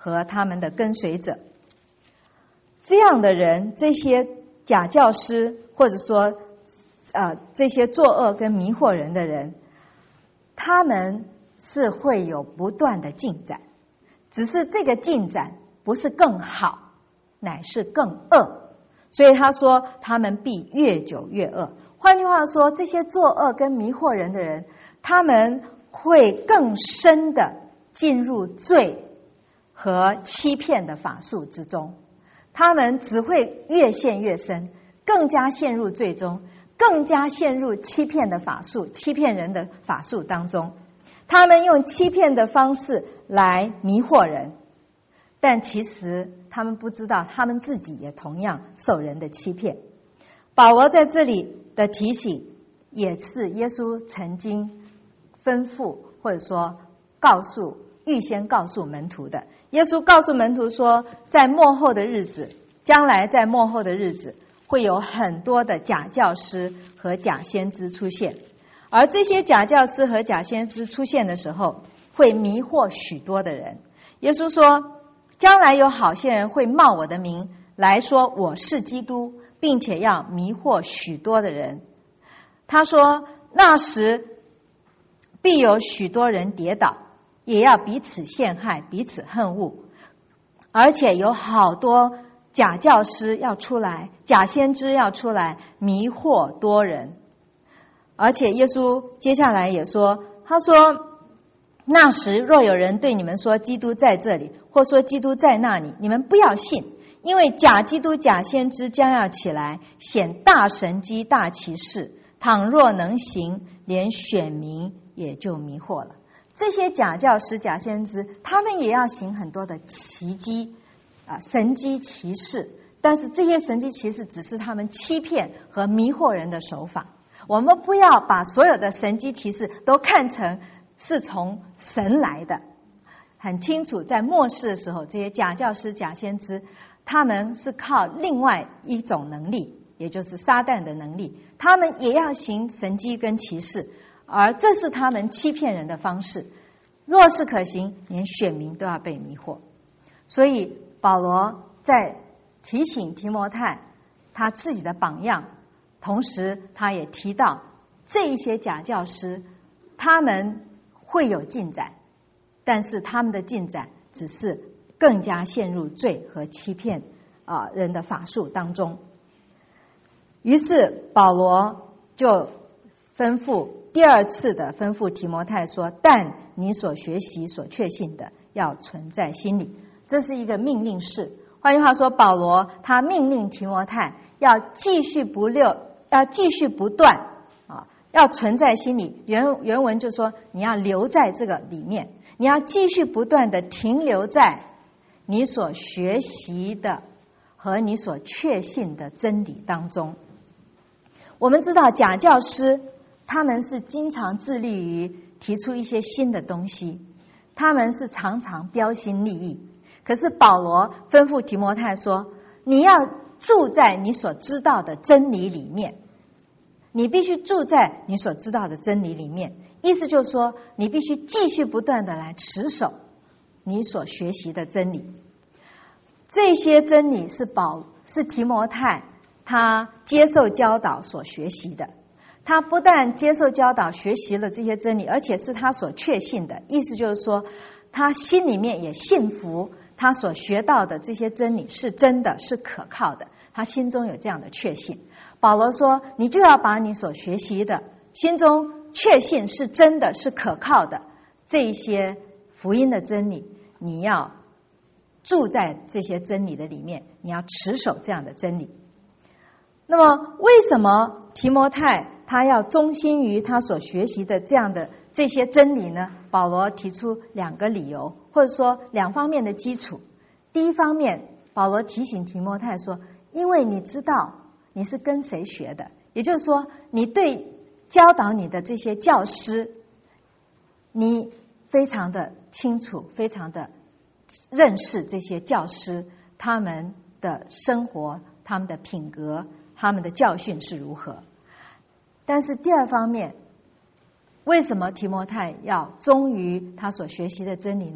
B: 和他们的跟随者。这样的人，这些假教师，或者说呃这些作恶跟迷惑人的人，他们是会有不断的进展，只是这个进展不是更好，乃是更恶。所以他说他们必越久越恶。换句话说，这些作恶跟迷惑人的人，他们会更深的进入罪和欺骗的法术之中，他们只会越陷越深，更加陷入罪中，更加陷入欺骗的法术、欺骗人的法术当中。他们用欺骗的方式来迷惑人，但其实他们不知道，他们自己也同样受人的欺骗。保罗在这里的提醒，也是耶稣曾经吩咐或者说告诉、预先告诉门徒的。耶稣告诉门徒说，在末后的日子，将来在末后的日子，会有很多的假教师和假先知出现。而这些假教师和假先知出现的时候，会迷惑许多的人。耶稣说，将来有好些人会冒我的名来说我是基督，并且要迷惑许多的人。他说，那时必有许多人跌倒，也要彼此陷害，彼此恨恶，而且有好多假教师要出来，假先知要出来迷惑多人。而且耶稣接下来也说，他说，那时若有人对你们说基督在这里，或说基督在那里，你们不要信，因为假基督假先知将要起来，显大神机大奇事，倘若能行，连选民也就迷惑了。这些假教师假先知，他们也要行很多的奇迹啊，神机奇事，但是这些神机奇事只是他们欺骗和迷惑人的手法。我们不要把所有的神机奇事都看成是从神来的。很清楚，在末世的时候，这些假教师假先知，他们是靠另外一种能力，也就是撒旦的能力，他们也要行神迹跟奇事，而这是他们欺骗人的方式。若是可行，连选民都要被迷惑。所以保罗在提醒提摩太他自己的榜样，同时他也提到这一些假教师，他们会有进展，但是他们的进展只是更加陷入罪和欺骗啊人的法术当中。于是保罗就吩咐第二次的吩咐提摩太说，但你所学习所确信的要存在心里。这是一个命令式。换句话说，保罗他命令提摩太要继续不溜要继续不断啊，要存在心里。原原文就说，你要留在这个里面，你要继续不断的停留在你所学习的和你所确信的真理当中。我们知道假教师他们是经常致力于提出一些新的东西，他们是常常标新立异。可是保罗吩咐提摩太说，你要住在你所知道的真理里面，你必须住在你所知道的真理里面。意思就是说，你必须继续不断的来持守你所学习的真理。这些真理是保是提摩太他接受教导所学习的。他不但接受教导学习了这些真理，而且是他所确信的。意思就是说，他心里面也信服他所学到的这些真理是真的，是可靠的，他心中有这样的确信。保罗说，你就要把你所学习的心中确信是真的，是可靠的这些福音的真理，你要住在这些真理的里面，你要持守这样的真理。那么为什么提摩太他要忠心于他所学习的这样的这些真理呢？保罗提出两个理由，或者说两方面的基础。第一方面，保罗提醒提摩太说，因为你知道你是跟谁学的，也就是说，你对教导你的这些教师，你非常的清楚，非常的认识这些教师他们的生活、他们的品格、他们的教训是如何。但是第二方面，为什么提摩太要忠于他所学习的真理呢？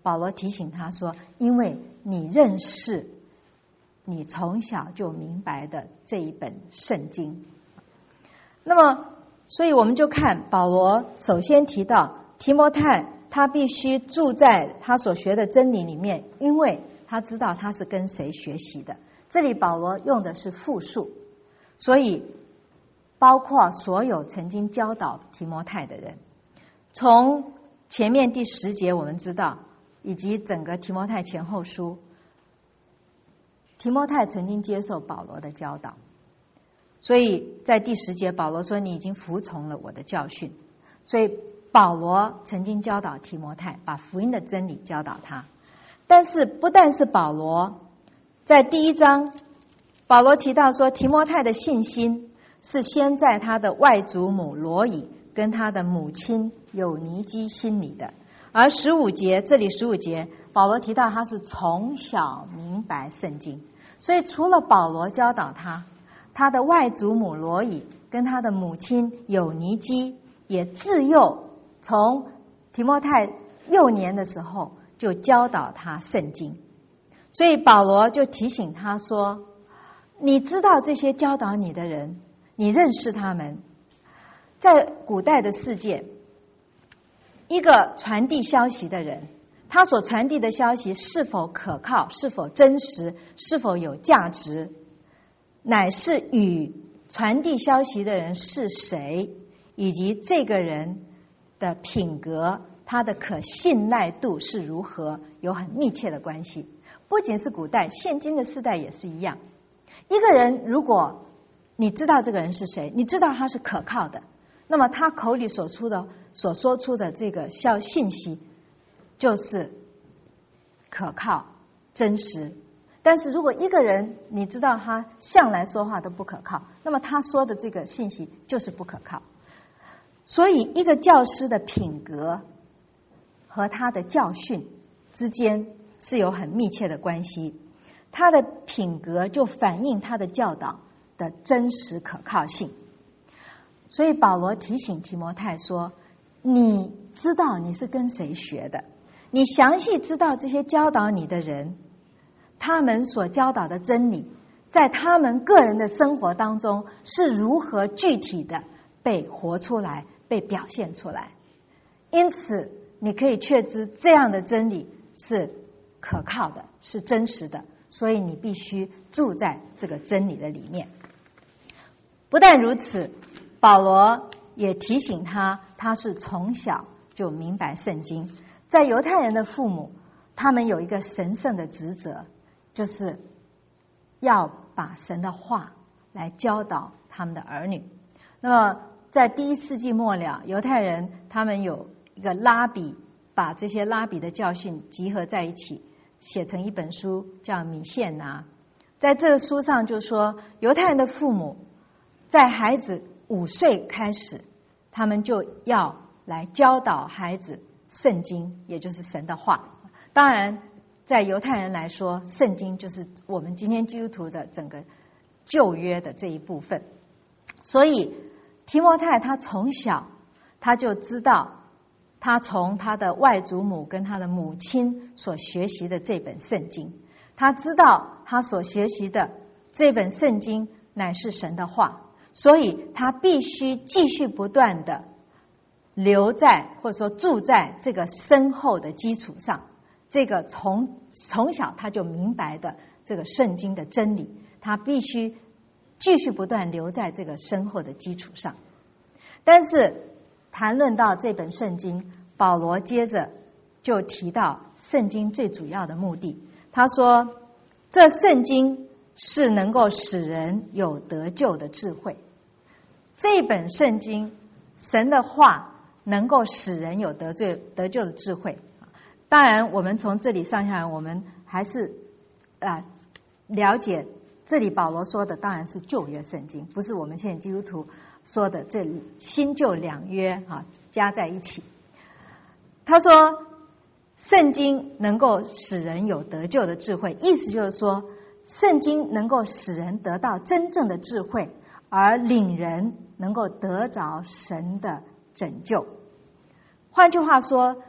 B: 保罗提醒他说，因为你认识你从小就明白的这一本圣经。那么所以我们就看保罗首先提到提摩太他必须住在他所学的真理里面，因为他知道他是跟谁学习的。这里保罗用的是复数，所以包括所有曾经教导提摩太的人。从前面第十节我们知道，以及整个提摩太前后书，提摩太曾经接受保罗的教导，所以在第十节保罗说你已经服从了我的教训。所以保罗曾经教导提摩太，把福音的真理教导他。但是不但是保罗，在第一章保罗提到说提摩太的信心是先在他的外祖母罗以跟他的母亲有尼基心里的。而十五节这里十五节保罗提到他是从小明白圣经，所以除了保罗教导他，他的外祖母罗以跟他的母亲有尼基也自幼从提摩太幼年的时候就教导他圣经。所以保罗就提醒他说，你知道这些教导你的人，你认识他们。在古代的世界，一个传递消息的人，他所传递的消息是否可靠，是否真实，是否有价值，乃是与传递消息的人是谁，以及这个人的品格，他的可信赖度是如何，有很密切的关系。不仅是古代，现今的世代也是一样。一个人如果你知道这个人是谁，你知道他是可靠的，那么他口里所出的所说出的这个消信息就是可靠真实。但是如果一个人你知道他向来说话都不可靠，那么他说的这个信息就是不可靠。所以一个教师的品格和他的教训之间是有很密切的关系，他的品格就反映他的教导的真实可靠性。所以保罗提醒提摩太说，你知道你是跟谁学的，你详细知道这些教导你的人，他们所教导的真理在他们个人的生活当中是如何具体的被活出来，被表现出来。因此你可以确知这样的真理是可靠的，是真实的，所以你必须住在这个真理的里面。不但如此，保罗也提醒他，他是从小就明白圣经。在犹太人的父母，他们有一个神圣的职责，就是要把神的话来教导他们的儿女。那么在第一世纪末了，犹太人他们有一个拉比，把这些拉比的教训集合在一起，写成一本书叫米谢拿。在这个书上就说，犹太人的父母在孩子五岁开始，他们就要来教导孩子圣经，也就是神的话。当然在犹太人来说，圣经就是我们今天基督徒的整个旧约的这一部分。所以提摩太他从小他就知道，他从他的外祖母跟他的母亲所学习的这本圣经，他知道他所学习的这本圣经乃是神的话，所以他必须继续不断的留在或者说住在这个深厚的基础上，这个从从小他就明白的这个圣经的真理，他必须继续不断留在这个深厚的基础上。但是谈论到这本圣经，保罗接着就提到圣经最主要的目的。他说，这圣经是能够使人有得救的智慧。这本圣经，神的话能够使人有得救得救的智慧。当然我们从这里上下来，我们还是啊了解这里保罗说的当然是旧约圣经，不是我们现在基督徒说的这新旧两约啊加在一起。他说圣经能够使人有得救的智慧，意思就是说圣经能够使人得到真正的智慧，而领人能够得着神的拯救。换句话说，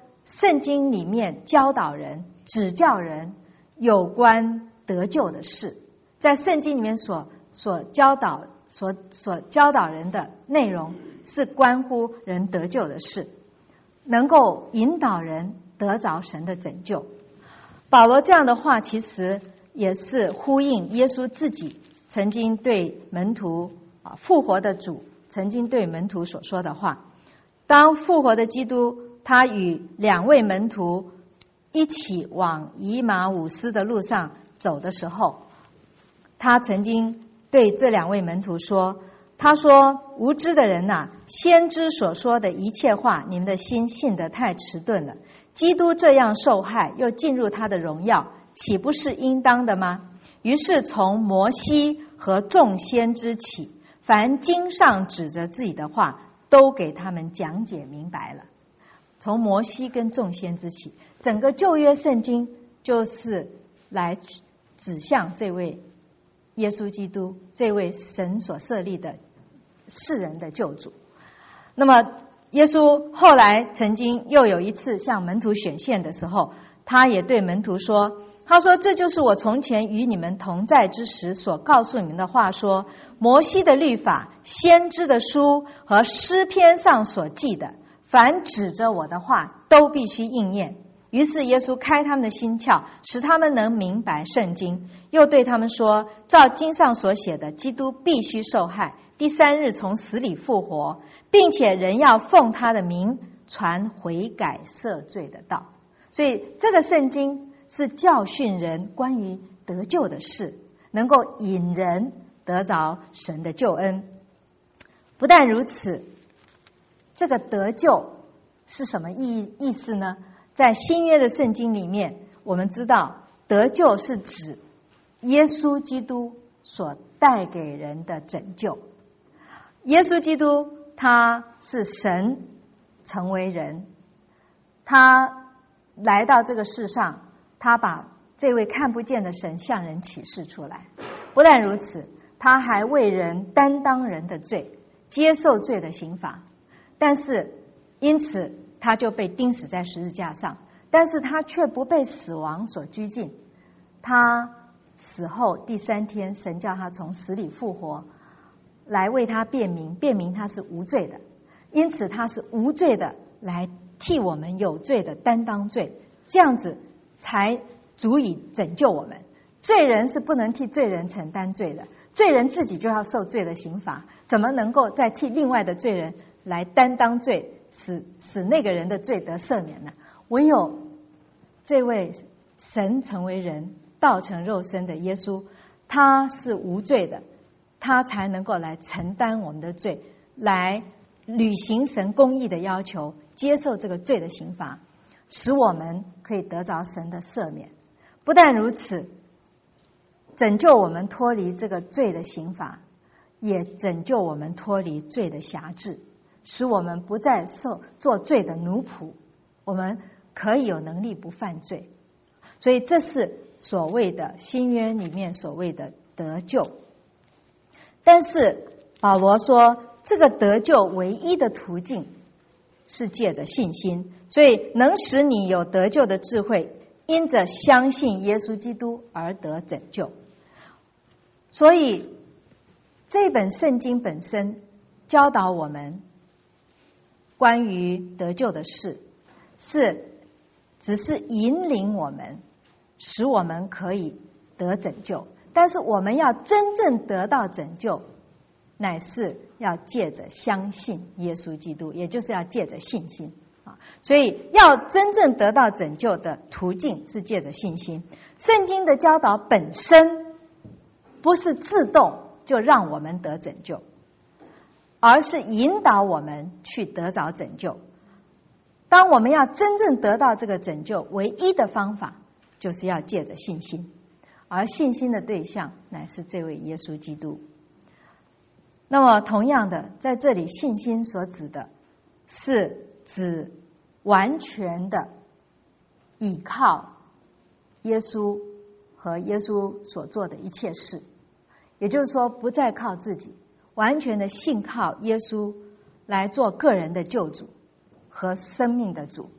B: 圣经里面教导人、指教人有关得救的事，在圣经里面所所教导、所所教导人的内容，是关乎人得救的事，能够引导人得着神的拯救。保罗这样的话，其实也是呼应耶稣自己曾经对门徒啊复活的主曾经对门徒所说的话。当复活的基督他与两位门徒一起往以马忤斯的路上走的时候，他曾经对这两位门徒说，他说，无知的人啊，先知所说的一切话，你们的心信得太迟钝了。基督这样受害，又进入他的荣耀，岂不是应当的吗？于是从摩西和众先知起，凡经上指着自己的话，都给他们讲解明白了。从摩西跟众先知起，整个旧约圣经就是来指向这位耶稣基督，这位神所设立的世人的救主。那么耶稣后来曾经又有一次向门徒显现的时候，他也对门徒说，他说，这就是我从前与你们同在之时所告诉你们的话，说摩西的律法、先知的书和诗篇上所记的，凡指着我的话都必须应验。于是耶稣开他们的心窍，使他们能明白圣经，又对他们说，照经上所写的，基督必须受害，第三日从死里复活，并且人要奉他的名传悔改赦罪的道。所以这个圣经是教训人关于得救的事，能够引人得着神的救恩。不但如此，这个得救是什么意意思呢？在新约的圣经里面，我们知道得救是指耶稣基督所带给人的拯救。耶稣基督他是神成为人，他来到这个世上，他把这位看不见的神向人启示出来。不但如此，他还为人担当人的罪，接受罪的刑罚，但是因此他就被钉死在十字架上，但是他却不被死亡所拘禁。他死后第三天，神叫他从死里复活，来为他辩明，辩明他是无罪的，因此他是无罪的，来替我们有罪的担当罪，这样子才足以拯救我们。罪人是不能替罪人承担罪的，罪人自己就要受罪的刑罚，怎么能够再替另外的罪人来担当罪，使使那个人的罪得赦免呢？唯有这位神成为人，道成肉身的耶稣，他是无罪的，他才能够来承担我们的罪，来履行神公义的要求，接受这个罪的刑罚，使我们可以得着神的赦免。不但如此，拯救我们脱离这个罪的刑罚，也拯救我们脱离罪的辖制，使我们不再受做罪的奴仆，我们可以有能力不犯罪。所以这是所谓的新约里面所谓的得救。但是保罗说，这个得救唯一的途径是借着信心，所以能使你有得救的智慧，因着相信耶稣基督而得拯救。所以这本圣经本身教导我们关于得救的事，是只是引领我们，使我们可以得拯救。但是我们要真正得到拯救，乃是要借着相信耶稣基督，也就是要借着信心啊。所以要真正得到拯救的途径是借着信心。圣经的教导本身不是自动就让我们得拯救，而是引导我们去得着拯救。当我们要真正得到这个拯救，唯一的方法就是要借着信心，而信心的对象乃是这位耶稣基督。那么同样的，在这里信心所指的是指完全的倚靠耶稣和耶稣所做的一切事，也就是说不再靠自己，完全的信靠耶稣来做个人的救主和生命的主，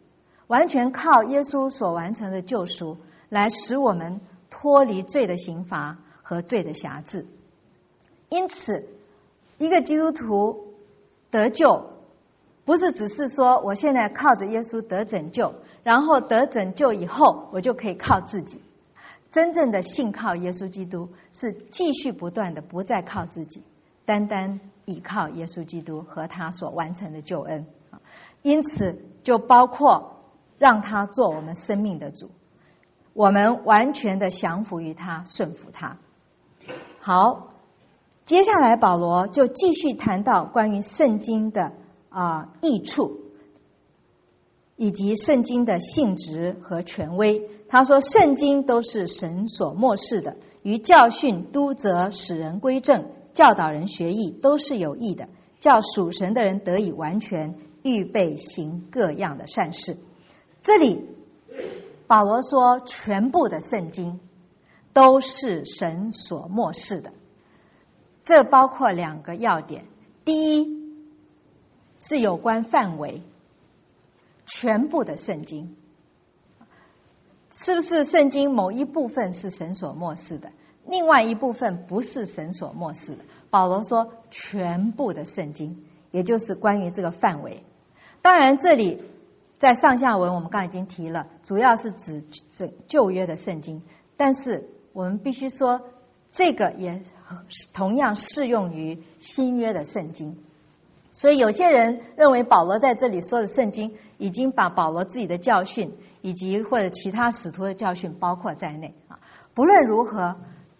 B: 完全靠耶稣所完成的救赎来使我们脱离罪的刑罚和罪的辖制。因此一个基督徒得救不是只是说我现在靠着耶稣得拯救，然后得拯救以后我就可以靠自己。真正的信靠耶稣基督是继续不断的不再靠自己，单单倚靠耶稣基督和他所完成的救恩。因此就包括让他做我们生命的主，我们完全的降服于他，顺服他。好，接下来保罗就继续谈到关于圣经的啊、呃、益处，以及圣经的性质和权威。他说圣经都是神所默示的，于教训、督责、使人归正、教导人学义，都是有益的，叫属神的人得以完全，预备行各样的善事。这里保罗说全部的圣经都是神所默示的，这包括两个要点。第一是有关范围，全部的圣经是不是圣经某一部分是神所默示的，另外一部分不是神所默示的？保罗说全部的圣经，也就是关于这个范围。当然这里在上下文我们刚才已经提了，主要是指旧约的圣经，但是我们必须说这个也同样适用于新约的圣经。所以有些人认为保罗在这里说的圣经已经把保罗自己的教训以及或者其他使徒的教训包括在内。不论如何，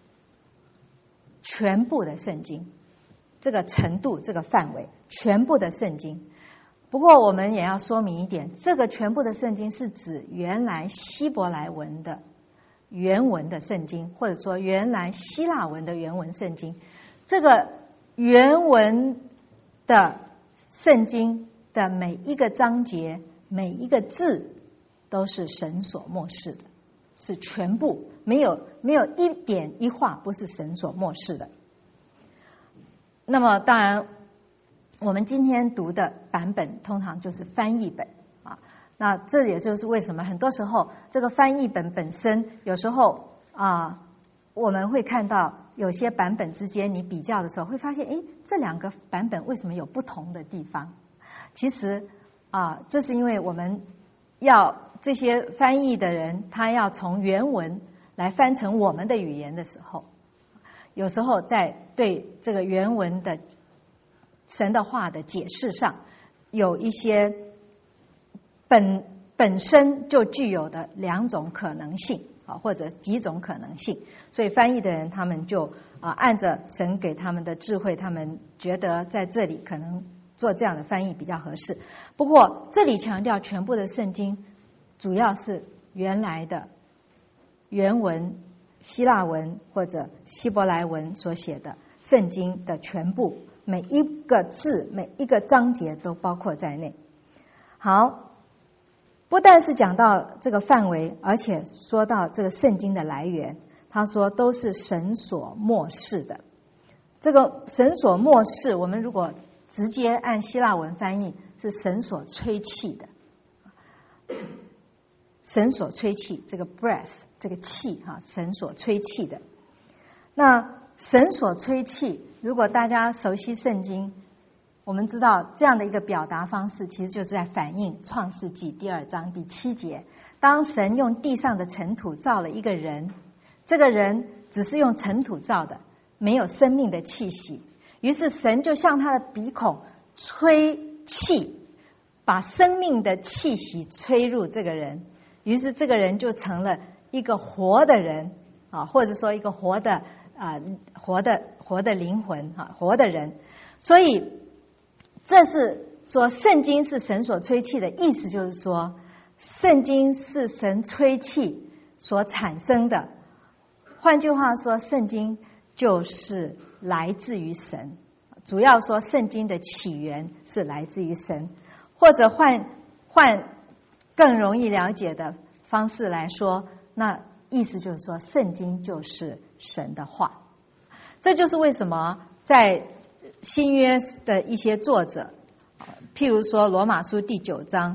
B: 全部的圣经这个程度这个范围，全部的圣经。不过我们也要说明一点，这个全部的圣经是指原来希伯来文的原文的圣经，或者说原来希腊文的原文圣经。这个原文的圣经的每一个章节每一个字都是神所默示的，是全部，没有没有一点一画不是神所默示的。那么当然我们今天读的版本通常就是翻译本啊，那这也就是为什么很多时候这个翻译本本身有时候啊，我们会看到有些版本之间你比较的时候会发现，诶，这两个版本为什么有不同的地方？其实啊，这是因为我们要这些翻译的人他要从原文来翻成我们的语言的时候，有时候在对这个原文的神的话的解释上有一些本本身就具有的两种可能性啊，或者几种可能性，所以翻译的人他们就啊按着神给他们的智慧，他们觉得在这里可能做这样的翻译比较合适。不过这里强调全部的圣经主要是原来的原文希腊文或者希伯来文所写的圣经的全部，每一个字每一个章节都包括在内。好，不但是讲到这个范围，而且说到这个圣经的来源，他说都是神所默示的。这个神所默示，我们如果直接按希腊文翻译，是神所吹气的。神所吹气，这个 breath 这个气哈，神所吹气的。那神所吹气，如果大家熟悉圣经，我们知道这样的一个表达方式其实就是在反映创世纪第二章第七节，当神用地上的尘土造了一个人，这个人只是用尘土造的，没有生命的气息，于是神就向他的鼻孔吹气，把生命的气息吹入这个人，于是这个人就成了一个活的人啊，或者说一个活的啊活的活的灵魂啊，活的人。所以这是说圣经是神所吹气的意思，就是说圣经是神吹气所产生的。换句话说，圣经就是来自于神，主要说圣经的起源是来自于神，或者换换更容易了解的方式来说，那意思就是说圣经就是神的话。这就是为什么在新约的一些作者，譬如说罗马书第九章，保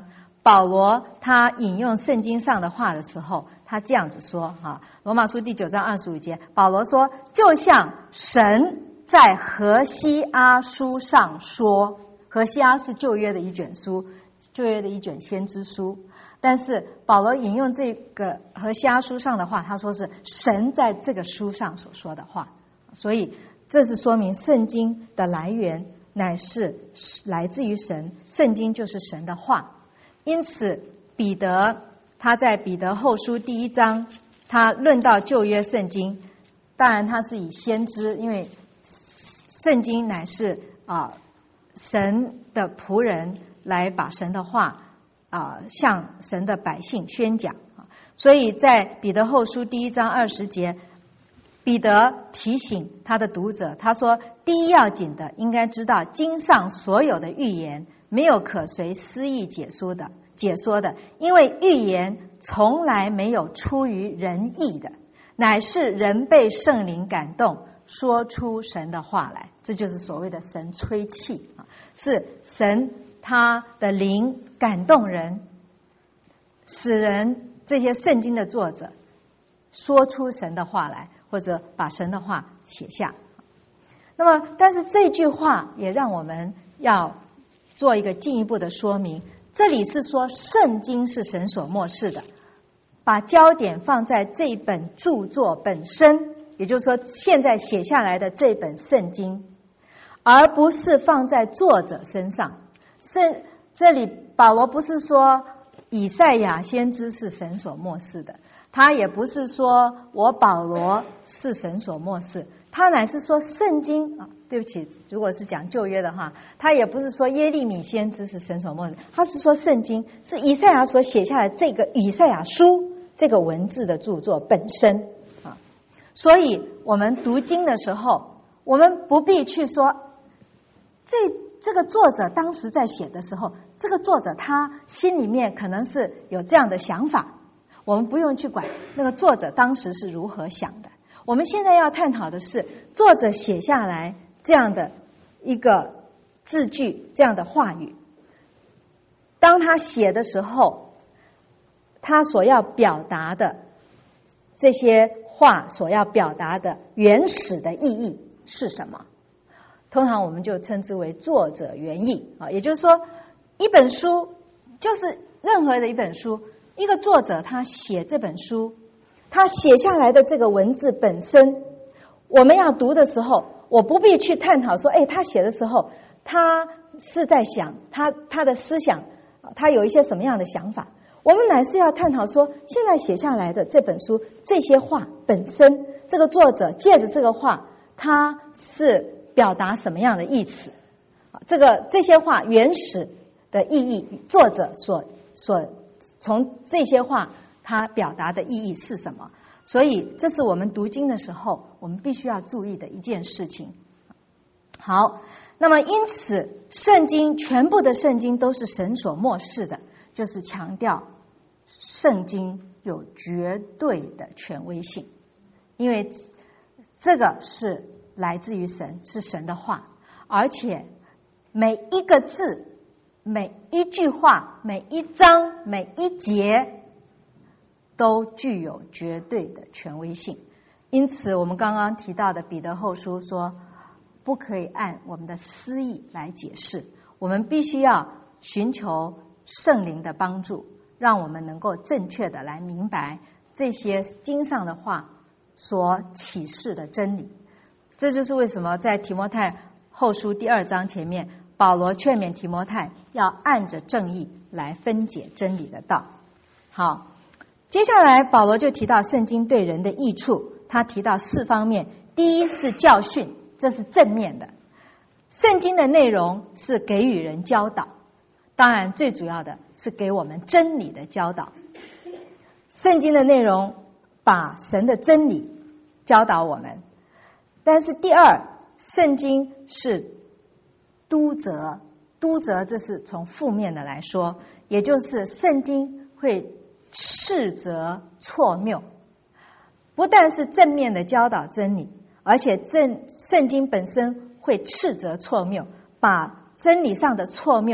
B: 保罗他引用圣经上的话的时候，他这样子说啊，罗马书第九章二十五节，保罗说，就像神在何西阿书上说，何西阿是旧约的一卷书，旧约的一卷先知书，但是保罗引用这个何西阿书上的话，他说是神在这个书上所说的话，所以这是说明圣经的来源乃是来自于神，圣经就是神的话。因此彼得他在彼得后书第一章，他论到旧约圣经，当然他是以先知，因为圣经乃是啊、呃、神的仆人来把神的话啊、呃、向神的百姓宣讲，所以在彼得后书第一章二十节，彼得提醒他的读者，他说，第一要紧的应该知道经上所有的预言没有可随私意解说的解说的，因为预言从来没有出于人意的，乃是人被圣灵感动说出神的话来，这就是所谓的神吹气，是神他的灵感动人，使人这些圣经的作者说出神的话来，或者把神的话写下。那么但是这句话也让我们要做一个进一步的说明，这里是说圣经是神所默示的，把焦点放在这本著作本身，也就是说现在写下来的这本圣经，而不是放在作者身上。圣这里保罗不是说以赛亚先知是神所默示的，他也不是说我保罗是神所默示，他乃是说圣经啊，对不起，如果是讲旧约的话，他也不是说耶利米先知是神所默示，他是说圣经是以赛亚所写下来这个以赛亚书这个文字的著作本身啊。所以我们读经的时候，我们不必去说这这个作者当时在写的时候，这个作者他心里面可能是有这样的想法，我们不用去管那个作者当时是如何想的。我们现在要探讨的是作者写下来这样的一个字句，这样的话语，当他写的时候，他所要表达的这些话所要表达的原始的意义是什么？通常我们就称之为作者原意啊，也就是说一本书就是任何的一本书，一个作者他写这本书，他写下来的这个文字本身，我们要读的时候，我不必去探讨说，哎，他写的时候他是在想他他的思想，他有一些什么样的想法，我们乃是要探讨说，现在写下来的这本书这些话本身，这个作者借着这个话，他是表达什么样的意思，这个这些话原始的意义，作者所所从这些话他表达的意义是什么？所以这是我们读经的时候我们必须要注意的一件事情。好，那么因此圣经全部的圣经都是神所默示的，就是强调圣经有绝对的权威性，因为这个是来自于神，是神的话，而且每一个字每一句话每一章每一节都具有绝对的权威性。因此我们刚刚提到的彼得后书说，不可以按我们的私意来解释，我们必须要寻求圣灵的帮助，让我们能够正确的来明白这些经上的话所启示的真理。这就是为什么在提摩太后书第二章前面，保罗劝勉提摩太要按着正义来分解真理的道。好，接下来保罗就提到圣经对人的益处，他提到四方面。第一是教训，这是正面的，圣经的内容是给予人教导，当然最主要的是给我们真理的教导。圣经的内容把神的真理教导我们。但是第二，圣经是督责，督责这是从负面的来说，也就是圣经会斥责错谬，不但是正面的教导真理，而且正圣经本身会斥责错谬，把真理上的错谬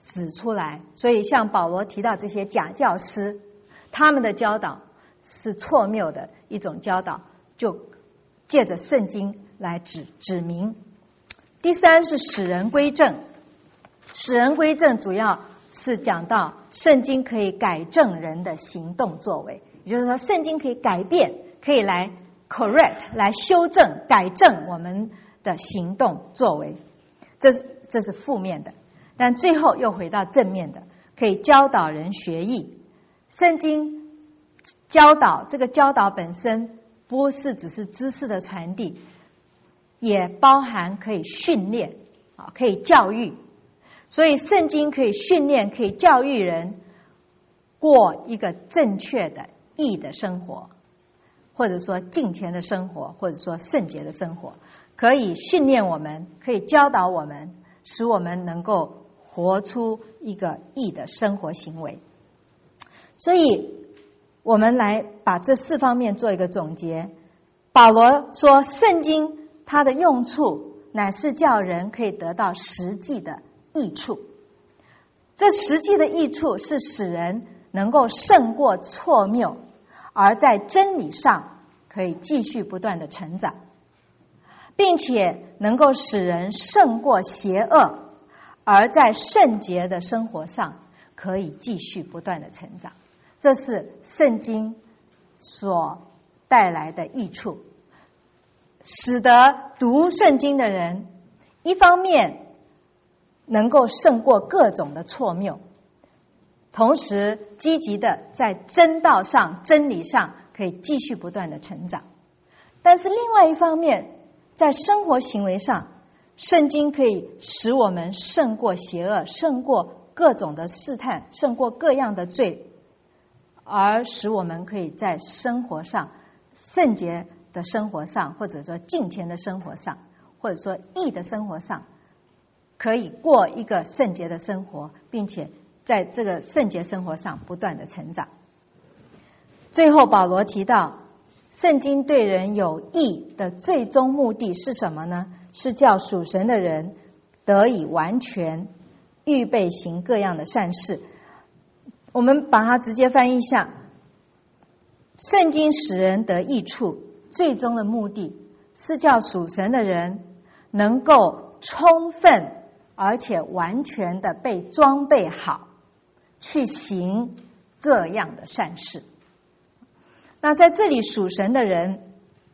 B: 指出来。所以像保罗提到这些假教师，他们的教导是错谬的一种教导，就借着圣经来指指明。第三是使人归正，使人归正主要是讲到圣经可以改正人的行动作为，也就是说圣经可以改变，可以来 correct 来修正改正我们的行动作为，这这是负面的。但最后又回到正面的，可以教导人学艺。圣经教导，这个教导本身不是只是知识的传递，也包含可以训练啊，可以教育。所以圣经可以训练，可以教育人过一个正确的义的生活，或者说敬虔的生活，或者说圣洁的生活，可以训练我们，可以教导我们，使我们能够活出一个义的生活行为。所以我们来把这四方面做一个总结。保罗说圣经它的用处乃是叫人可以得到实际的益处，这实际的益处是使人能够胜过错谬，而在真理上可以继续不断的成长，并且能够使人胜过邪恶，而在圣洁的生活上可以继续不断的成长。这是圣经所带来的益处，使得读圣经的人一方面能够胜过各种的错谬，同时积极的在真道上真理上可以继续不断的成长。但是另外一方面，在生活行为上，圣经可以使我们胜过邪恶，胜过各种的试探，胜过各样的罪，而使我们可以在生活上圣洁的生活上，或者说敬虔的生活上，或者说义的生活上，可以过一个圣洁的生活，并且在这个圣洁生活上不断的成长。最后保罗提到圣经对人有益的最终目的是什么呢？是叫属神的人得以完全，预备行各样的善事。我们把它直接翻译一下，圣经使人得益处，最终的目的是叫属神的人能够充分而且完全的被装备好，去行各样的善事。那在这里属神的人，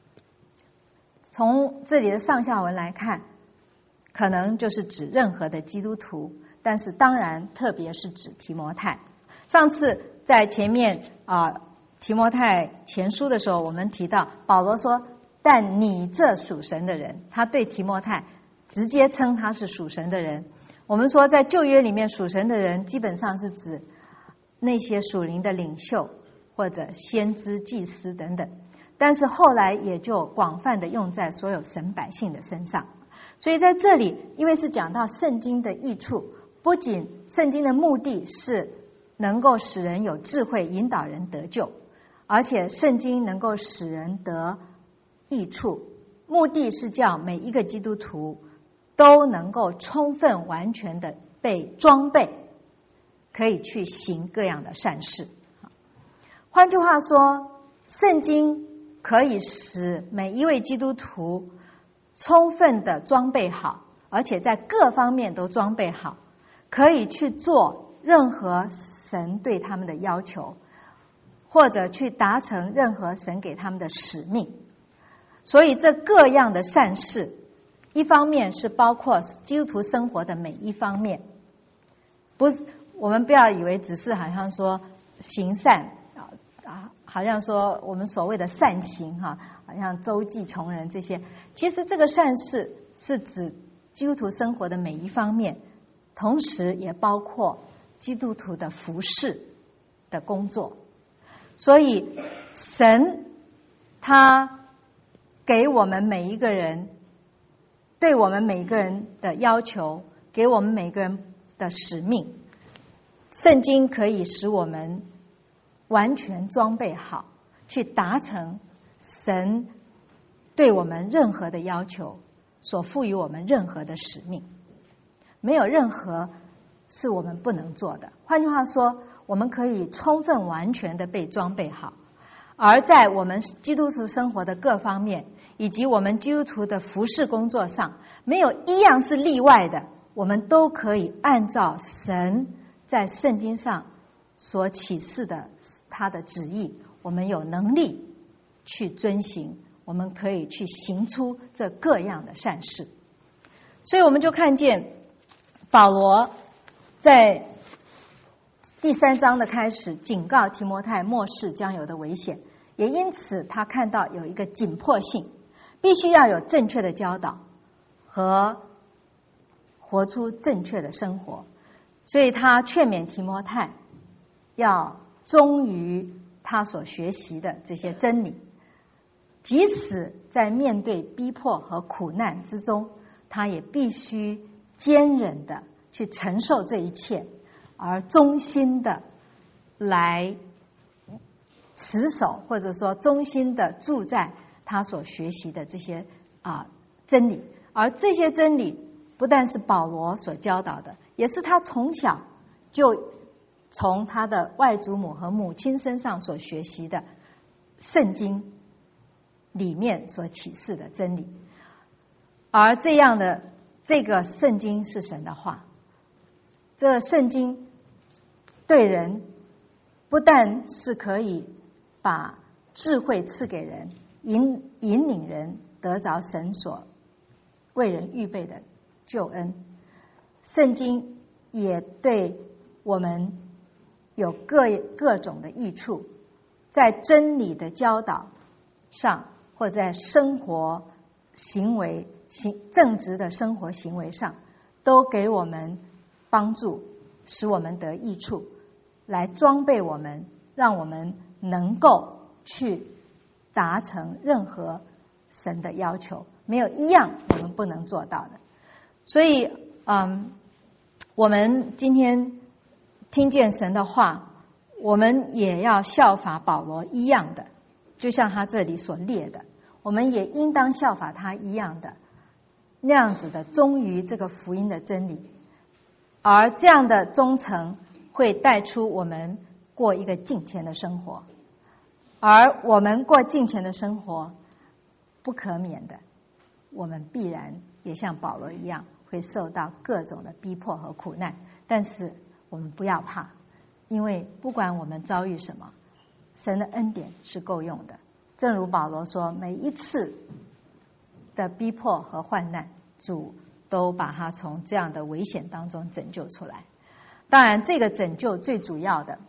B: 从这里的上下文来看，可能就是指任何的基督徒，但是当然特别是指提摩太。上次在前面啊、呃、提摩太前书的时候，我们提到保罗说，但你这属神的人，他对提摩太直接称他是属神的人。我们说在旧约里面，属神的人基本上是指那些属灵的领袖或者先知祭司等等，但是后来也就广泛的用在所有神百姓的身上。所以在这里因为是讲到圣经的益处，不仅圣经的目的是能够使人有智慧，引导人得救，而且圣经能够使人得益处，目的是叫每一个基督徒都能够充分完全的被装备，可以去行各样的善事。换句话说，圣经可以使每一位基督徒充分的装备好，而且在各方面都装备好，可以去做任何神对他们的要求，或者去达成任何神给他们的使命。所以这各样的善事，一方面是包括基督徒生活的每一方面，不是我们不要以为只是好像说行善啊，好像说我们所谓的善行哈，好像周济穷人这些，其实这个善事是指基督徒生活的每一方面，同时也包括基督徒的服事的工作。所以神他给我们每一个人，对我们每一个人的要求，给我们每个人的使命，圣经可以使我们完全装备好，去达成神对我们任何的要求，所赋予我们任何的使命。没有任何是我们不能做的。换句话说，我们可以充分完全的被装备好，而在我们基督徒生活的各方面，以及我们基督徒的服事工作上，没有一样是例外的，我们都可以按照神在圣经上所启示的他的旨意，我们有能力去遵行，我们可以去行出这各样的善事。所以我们就看见保罗在第三章的开始警告提摩太末世将有的危险，也因此他看到有一个紧迫性，必须要有正确的教导和活出正确的生活。所以他劝勉提摩太要忠于他所学习的这些真理，即使在面对逼迫和苦难之中，他也必须坚忍的去承受这一切，而忠心的来持守，或者说忠心的住在他所学习的这些啊真理。而这些真理不但是保罗所教导的，也是他从小就从他的外祖母和母亲身上所学习的圣经里面所启示的真理。而这样的这个圣经是神的话，这圣经对人不但是可以把智慧赐给人，引引领人得着神所为人预备的救恩，圣经也对我们有各各种的益处，在真理的教导上，或者在生活行为行正直的生活行为上，都给我们帮助，使我们得益处，来装备我们，让我们能够去达成任何神的要求，没有一样我们不能做到的。所以嗯，我们今天听见神的话，我们也要效法保罗一样的，就像他这里所列的，我们也应当效法他一样的，那样子的忠于这个福音的真理。而这样的忠诚会带出我们过一个敬虔的生活，而我们过敬虔的生活不可免的，我们必然也像保罗一样会受到各种的逼迫和苦难。但是我们不要怕，因为不管我们遭遇什么，神的恩典是够用的。正如保罗说，每一次的逼迫和患难，主都把他从这样的危险当中拯救出来。当然这个拯救最主要的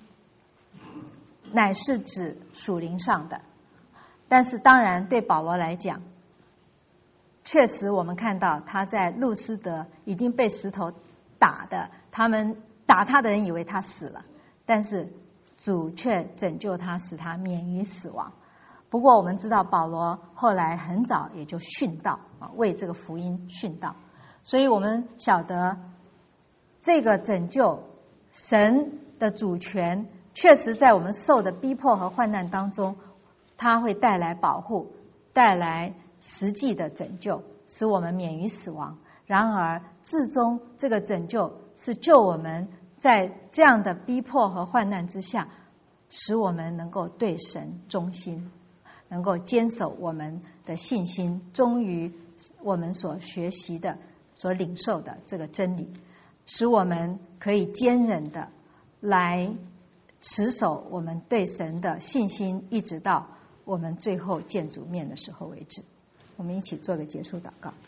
B: 乃是指属灵上的，但是当然对保罗来讲，确实我们看到他在路斯德已经被石头打的，他们打他的人以为他死了，但是主却拯救他，使他免于死亡。不过我们知道保罗后来很早也就殉道，为这个福音殉道。所以我们晓得这个拯救，神的主权确实在我们受的逼迫和患难当中，它会带来保护，带来实际的拯救，使我们免于死亡。然而至终这个拯救是救我们在这样的逼迫和患难之下，使我们能够对神忠心，能够坚守我们的信心，忠于我们所学习的所领受的这个真理，使我们可以坚忍的来持守我们对神的信心，一直到我们最后见主面的时候为止。我们一起做个结束祷告。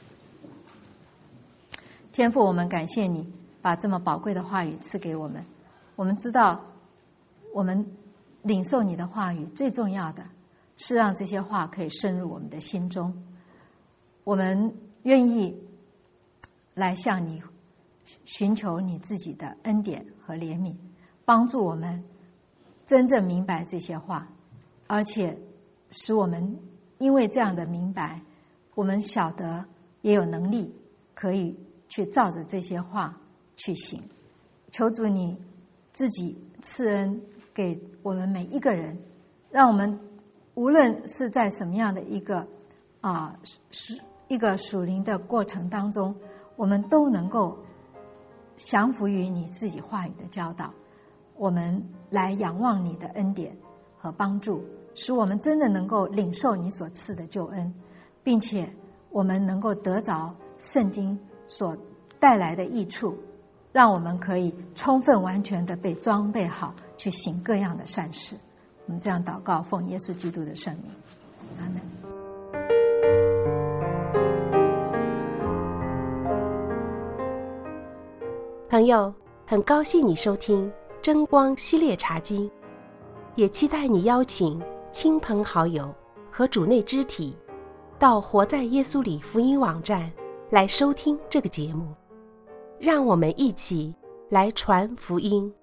B: 天父，我们感谢你把这么宝贵的话语赐给我们。我们知道我们领受你的话语最重要的是让这些话可以深入我们的心中。我们愿意来向你寻求你自己的恩典和怜悯，帮助我们真正明白这些话，而且使我们因为这样的明白，我们晓得也有能力可以去照着这些话去行。求主你自己赐恩给我们每一个人，让我们无论是在什么样的一个啊一个属灵的过程当中，我们都能够降服于你自己话语的教导，我们来仰望你的恩典和帮助，使我们真的能够领受你所赐的救恩，并且我们能够得着圣经所带来的益处，让我们可以充分完全的被装备好，去行各样的善事。我们这样祷告，奉耶稣基督的圣名，阿们。
A: 朋友，很高兴你收听真光系列查经，也期待你邀请亲朋好友和主内肢体到活在耶稣里福音网站来收听这个节目，让我们一起来传福音。